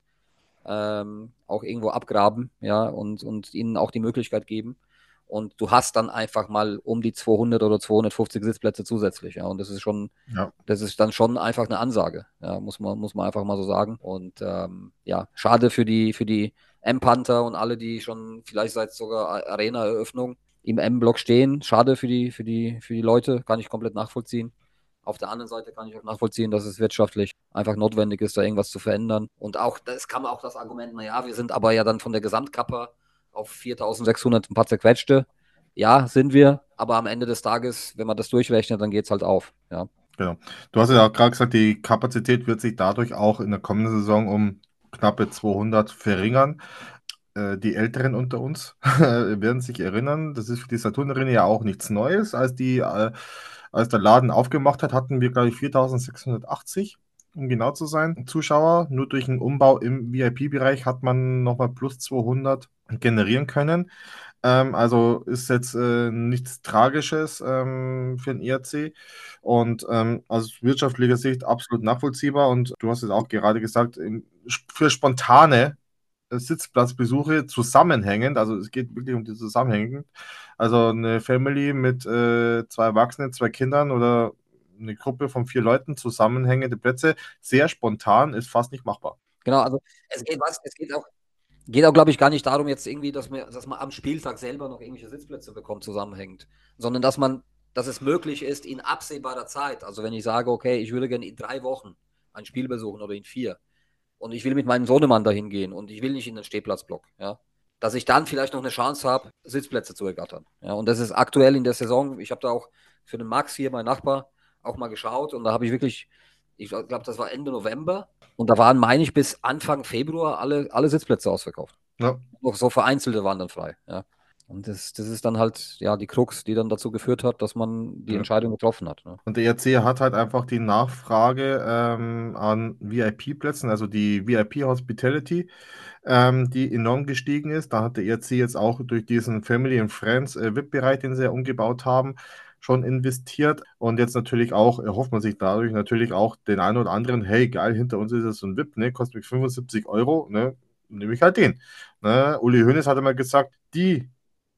ähm, auch irgendwo abgraben, ja, und, und ihnen auch die Möglichkeit geben. Und du hast dann einfach mal um die zweihundert oder zweihundertfünfzig Sitzplätze zusätzlich, ja. Und das ist schon, Ja. das ist dann schon einfach eine Ansage, ja, muss man, muss man einfach mal so sagen. Und ähm, ja, schade für die, für die M-Panther und alle, die schon vielleicht seit sogar Arena-Eröffnung im M-Block stehen. Schade für die, für die, für die Leute, kann ich komplett nachvollziehen. Auf der anderen Seite kann ich auch nachvollziehen, dass es wirtschaftlich einfach notwendig ist, da irgendwas zu verändern. Und auch, das kam auch das Argument, naja, wir sind aber ja dann von der Gesamtkapper auf viertausendsechshundert ein paar zerquetschte. Ja, sind wir, aber am Ende des Tages, wenn man das durchrechnet, dann geht es halt auf. Ja. Genau. Du hast ja auch gerade gesagt, die Kapazität wird sich dadurch auch in der kommenden Saison um knappe zweihundert verringern. Äh, Die Älteren unter uns werden sich erinnern, das ist für die Saturn Arena ja auch nichts Neues. Als, die, äh, als der Laden aufgemacht hat, hatten wir, glaube ich, viertausendsechshundertachtzig, um genau zu sein, Zuschauer. Nur durch einen Umbau im V I P-Bereich hat man nochmal plus zweihundert generieren können. Ähm, also ist jetzt äh, nichts Tragisches ähm, für den E R C und ähm, aus wirtschaftlicher Sicht absolut nachvollziehbar. Und du hast es auch gerade gesagt, im, für spontane äh, Sitzplatzbesuche zusammenhängend, also es geht wirklich um die Zusammenhängen. Also eine Family mit äh, zwei Erwachsenen, zwei Kindern oder eine Gruppe von vier Leuten, zusammenhängende Plätze, sehr spontan, ist fast nicht machbar. Genau, also es geht was, es geht auch, geht auch, glaube ich, gar nicht darum, jetzt irgendwie, dass man, dass man am Spieltag selber noch irgendwelche Sitzplätze bekommt, zusammenhängt, sondern dass man, dass es möglich ist, in absehbarer Zeit, also wenn ich sage, okay, ich würde gerne in drei Wochen ein Spiel besuchen oder in vier und ich will mit meinem Sohnemann dahin gehen und ich will nicht in den Stehplatzblock, ja, dass ich dann vielleicht noch eine Chance habe, Sitzplätze zu ergattern. Ja, und das ist aktuell in der Saison, ich habe da auch für den Max hier, mein Nachbar, auch mal geschaut und da habe ich wirklich, ich glaube, das war Ende November und da waren, meine ich, bis Anfang Februar alle, alle Sitzplätze ausverkauft. Ja. Noch so vereinzelte waren dann frei, ja. Und das, das ist dann halt, ja, die Krux, die dann dazu geführt hat, dass man die Ja. Entscheidung getroffen hat. Ne? Und der E R C hat halt einfach die Nachfrage ähm, an V I P-Plätzen, also die V I P-Hospitality, ähm, die enorm gestiegen ist. Da hat der E R C jetzt auch durch diesen Family and Friends äh, V I P-Bereich, den sie ja umgebaut haben, schon investiert. Und jetzt natürlich auch, erhofft man sich dadurch natürlich auch den einen oder anderen, hey, geil, hinter uns ist es so ein V I P, ne, kostet mich fünfundsiebzig Euro, ne, nehme ich halt den. Ne? Uli Hoeneß hat immer gesagt, die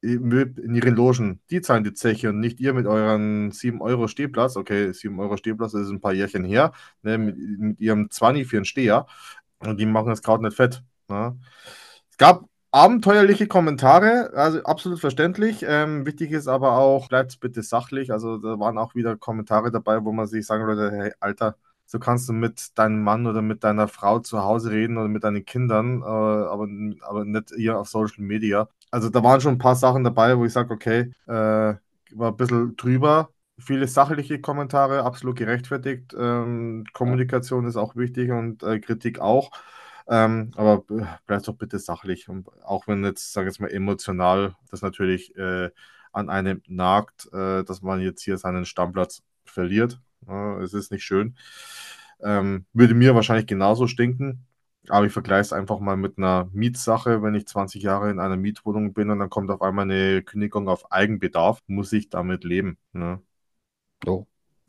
in ihren Logen, die zahlen die Zeche und nicht ihr mit euren sieben Euro Stehplatz. Okay, sieben Euro Stehplatz, das ist ein paar Jährchen her, ne, mit, mit ihrem zwanzig für einen Steher. Und die machen das Kraut nicht fett. Ne? Es gab abenteuerliche Kommentare, also absolut verständlich. Ähm, wichtig ist aber auch, bleibt bitte sachlich. Also da waren auch wieder Kommentare dabei, wo man sich sagen würde, hey, Alter, so kannst du mit deinem Mann oder mit deiner Frau zu Hause reden oder mit deinen Kindern, äh, aber, aber nicht hier auf Social Media. Also da waren schon ein paar Sachen dabei, wo ich sage, okay, äh, war ein bisschen drüber. Viele sachliche Kommentare, absolut gerechtfertigt. Ähm, Kommunikation ist auch wichtig und äh, Kritik auch. Ähm, aber äh, bleibt doch bitte sachlich. Und auch wenn jetzt, sage ich jetzt mal, emotional das natürlich äh, an einem nagt, äh, dass man jetzt hier seinen Stammplatz verliert. Ja, es ist nicht schön. Ähm, würde mir wahrscheinlich genauso stinken. Aber ich vergleiche es einfach mal mit einer Mietsache. Wenn ich zwanzig Jahre in einer Mietwohnung bin und dann kommt auf einmal eine Kündigung auf Eigenbedarf, muss ich damit leben. Ne? So.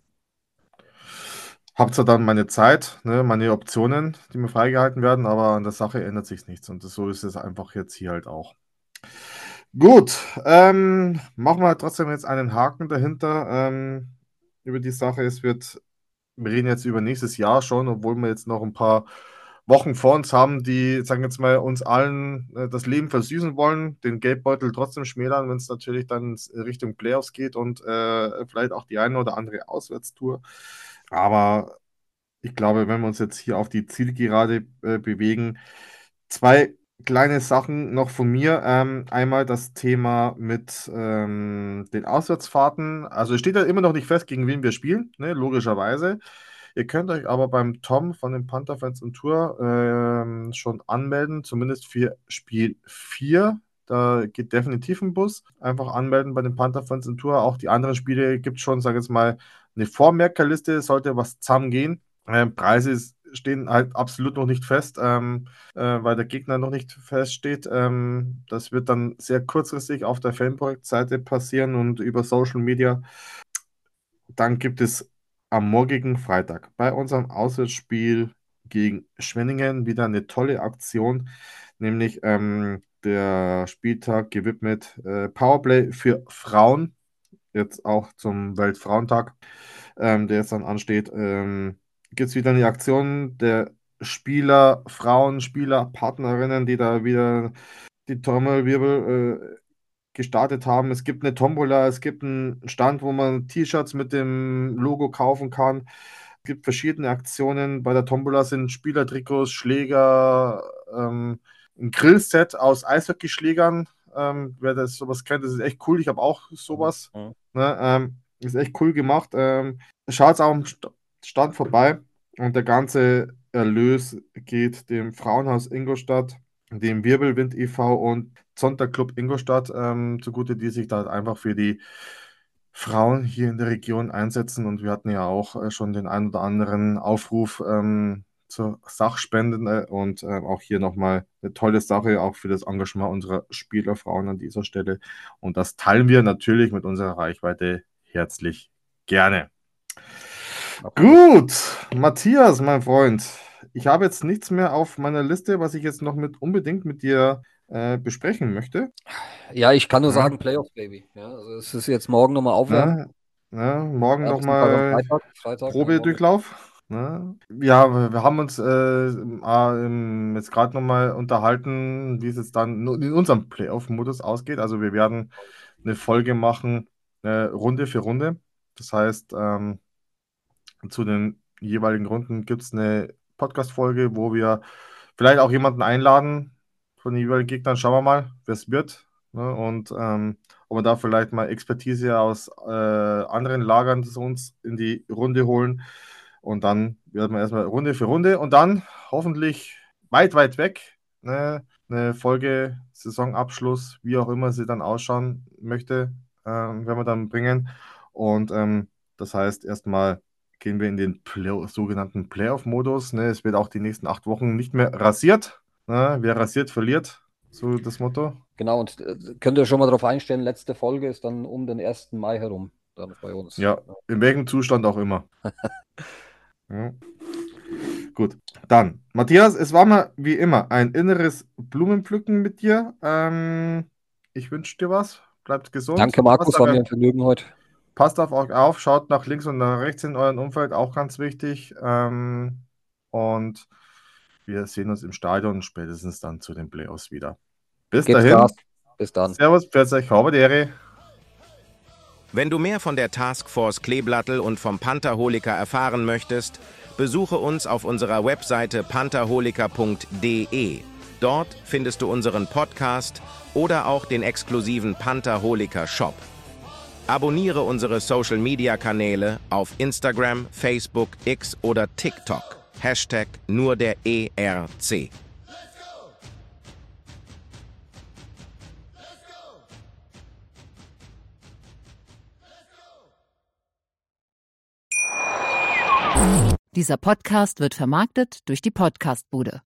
Hab zwar dann meine Zeit, ne, meine Optionen, die mir freigehalten werden, aber an der Sache ändert sich nichts. Und das, so ist es einfach jetzt hier halt auch. Gut, ähm, machen wir halt trotzdem jetzt einen Haken dahinter ähm, über die Sache. Es wird, wir reden jetzt über nächstes Jahr schon, obwohl wir jetzt noch ein paar Wochen vor uns haben, die, sagen wir jetzt mal, uns allen äh, das Leben versüßen wollen, den Geldbeutel trotzdem schmälern, wenn es natürlich dann Richtung Playoffs geht und äh, vielleicht auch die eine oder andere Auswärtstour. Aber ich glaube, wenn wir uns jetzt hier auf die Zielgerade äh, bewegen, zwei kleine Sachen noch von mir. Ähm, einmal das Thema mit ähm, den Auswärtsfahrten. Also es steht ja immer noch nicht fest, gegen wen wir spielen, ne, logischerweise. Ihr könnt euch aber beim Tom von den Panther-Fans und Tour ähm, schon anmelden, zumindest für Spiel vier. Da geht definitiv ein Bus. Einfach anmelden bei den Panther-Fans und Tour. Auch die anderen Spiele gibt es schon, sage ich jetzt mal, eine Vormerkerliste, sollte was zusammengehen. Ähm, Preise stehen halt absolut noch nicht fest, ähm, äh, weil der Gegner noch nicht feststeht. Ähm, das wird dann sehr kurzfristig auf der Fanprojektseite passieren und über Social Media. Dann gibt es am morgigen Freitag bei unserem Auswärtsspiel gegen Schwenningen wieder eine tolle Aktion, nämlich ähm, der Spieltag gewidmet äh, Powerplay für Frauen, jetzt auch zum Weltfrauentag, ähm, der jetzt dann ansteht. Ähm, gibt es wieder eine Aktion der Spieler, Frauen, Spieler, Partnerinnen, die da wieder die Trommelwirbel äh, gestartet haben. Es gibt eine Tombola, es gibt einen Stand, wo man T-Shirts mit dem Logo kaufen kann. Es gibt verschiedene Aktionen. Bei der Tombola sind Spielertrikots, Schläger, ähm, ein Grillset aus Eishockeyschlägern. Ähm, wer das sowas kennt, das ist echt cool. Ich habe auch sowas. Mhm. Ne, ähm, ist echt cool gemacht. Ähm, Schaut auch am St- Stand vorbei und der ganze Erlös geht dem Frauenhaus Ingolstadt, dem Wirbelwind e V und Zonta-Club Ingolstadt ähm, zugute, die sich da einfach für die Frauen hier in der Region einsetzen. Und wir hatten ja auch äh, schon den ein oder anderen Aufruf ähm, zur Sachspenden äh, und äh, auch hier nochmal eine tolle Sache, auch für das Engagement unserer Spielerfrauen an dieser Stelle. Und das teilen wir natürlich mit unserer Reichweite herzlich gerne. Gut, Matthias, mein Freund, ich habe jetzt nichts mehr auf meiner Liste, was ich jetzt noch mit unbedingt mit dir äh, besprechen möchte. Ja, ich kann nur Ja. sagen, Playoffs, Baby. Ja, also es ist jetzt morgen nochmal aufwärmen. Ne? Ne? Morgen Ja, wir sind gerade am nochmal Freitag, Freitag, ja, morgen. Probedurchlauf. Ne? Ja, wir, wir haben uns äh, äh, im- jetzt gerade nochmal unterhalten, wie es jetzt dann nu- in unserem Playoff-Modus ausgeht. Also wir werden eine Folge machen, äh, Runde für Runde. Das heißt, ähm, zu den jeweiligen Runden gibt es eine Podcast-Folge, wo wir vielleicht auch jemanden einladen von den jeweiligen Gegnern. Schauen wir mal, wer es wird. Ne? Und ähm, ob wir da vielleicht mal Expertise aus äh, anderen Lagern zu uns in die Runde holen. Und dann werden wir erstmal Runde für Runde und dann hoffentlich weit, weit weg ne? Eine Folge, Saisonabschluss, wie auch immer sie dann ausschauen möchte, ähm, werden wir dann bringen. Und ähm, das heißt erstmal gehen wir in den Play sogenannten Playoff-Modus. Ne? Es wird auch die nächsten acht Wochen nicht mehr rasiert. Ne? Wer rasiert, verliert. So das Motto. Genau, und äh, könnt ihr schon mal darauf einstellen, letzte Folge ist dann um den ersten Mai herum, dann bei uns. Ja, in welchem Zustand auch immer. Ja. Gut, dann, Matthias, es war mal wie immer ein inneres Blumenpflücken mit dir. Ähm, ich wünsche dir was. Bleibt gesund. Danke, Markus, Passt war auf, mir ein Vergnügen heute. passt auf euch auf, schaut nach links und nach rechts in eurem Umfeld, auch ganz wichtig. Ähm, und wir sehen uns im Stadion spätestens dann zu den Playoffs wieder. Bis Gebt dahin. Gas. Bis dann. Servus, pfiat euch, Habadere. Wenn du mehr von der Taskforce Kleeblattel und vom Pantherholiker erfahren möchtest, besuche uns auf unserer Webseite pantherholiker punkt de. Dort findest du unseren Podcast oder auch den exklusiven Pantherholiker Shop. Abonniere unsere Social-Media-Kanäle auf Instagram, Facebook, X oder TikTok. Hashtag nur der E R C. Dieser Podcast wird vermarktet durch die Podcastbude.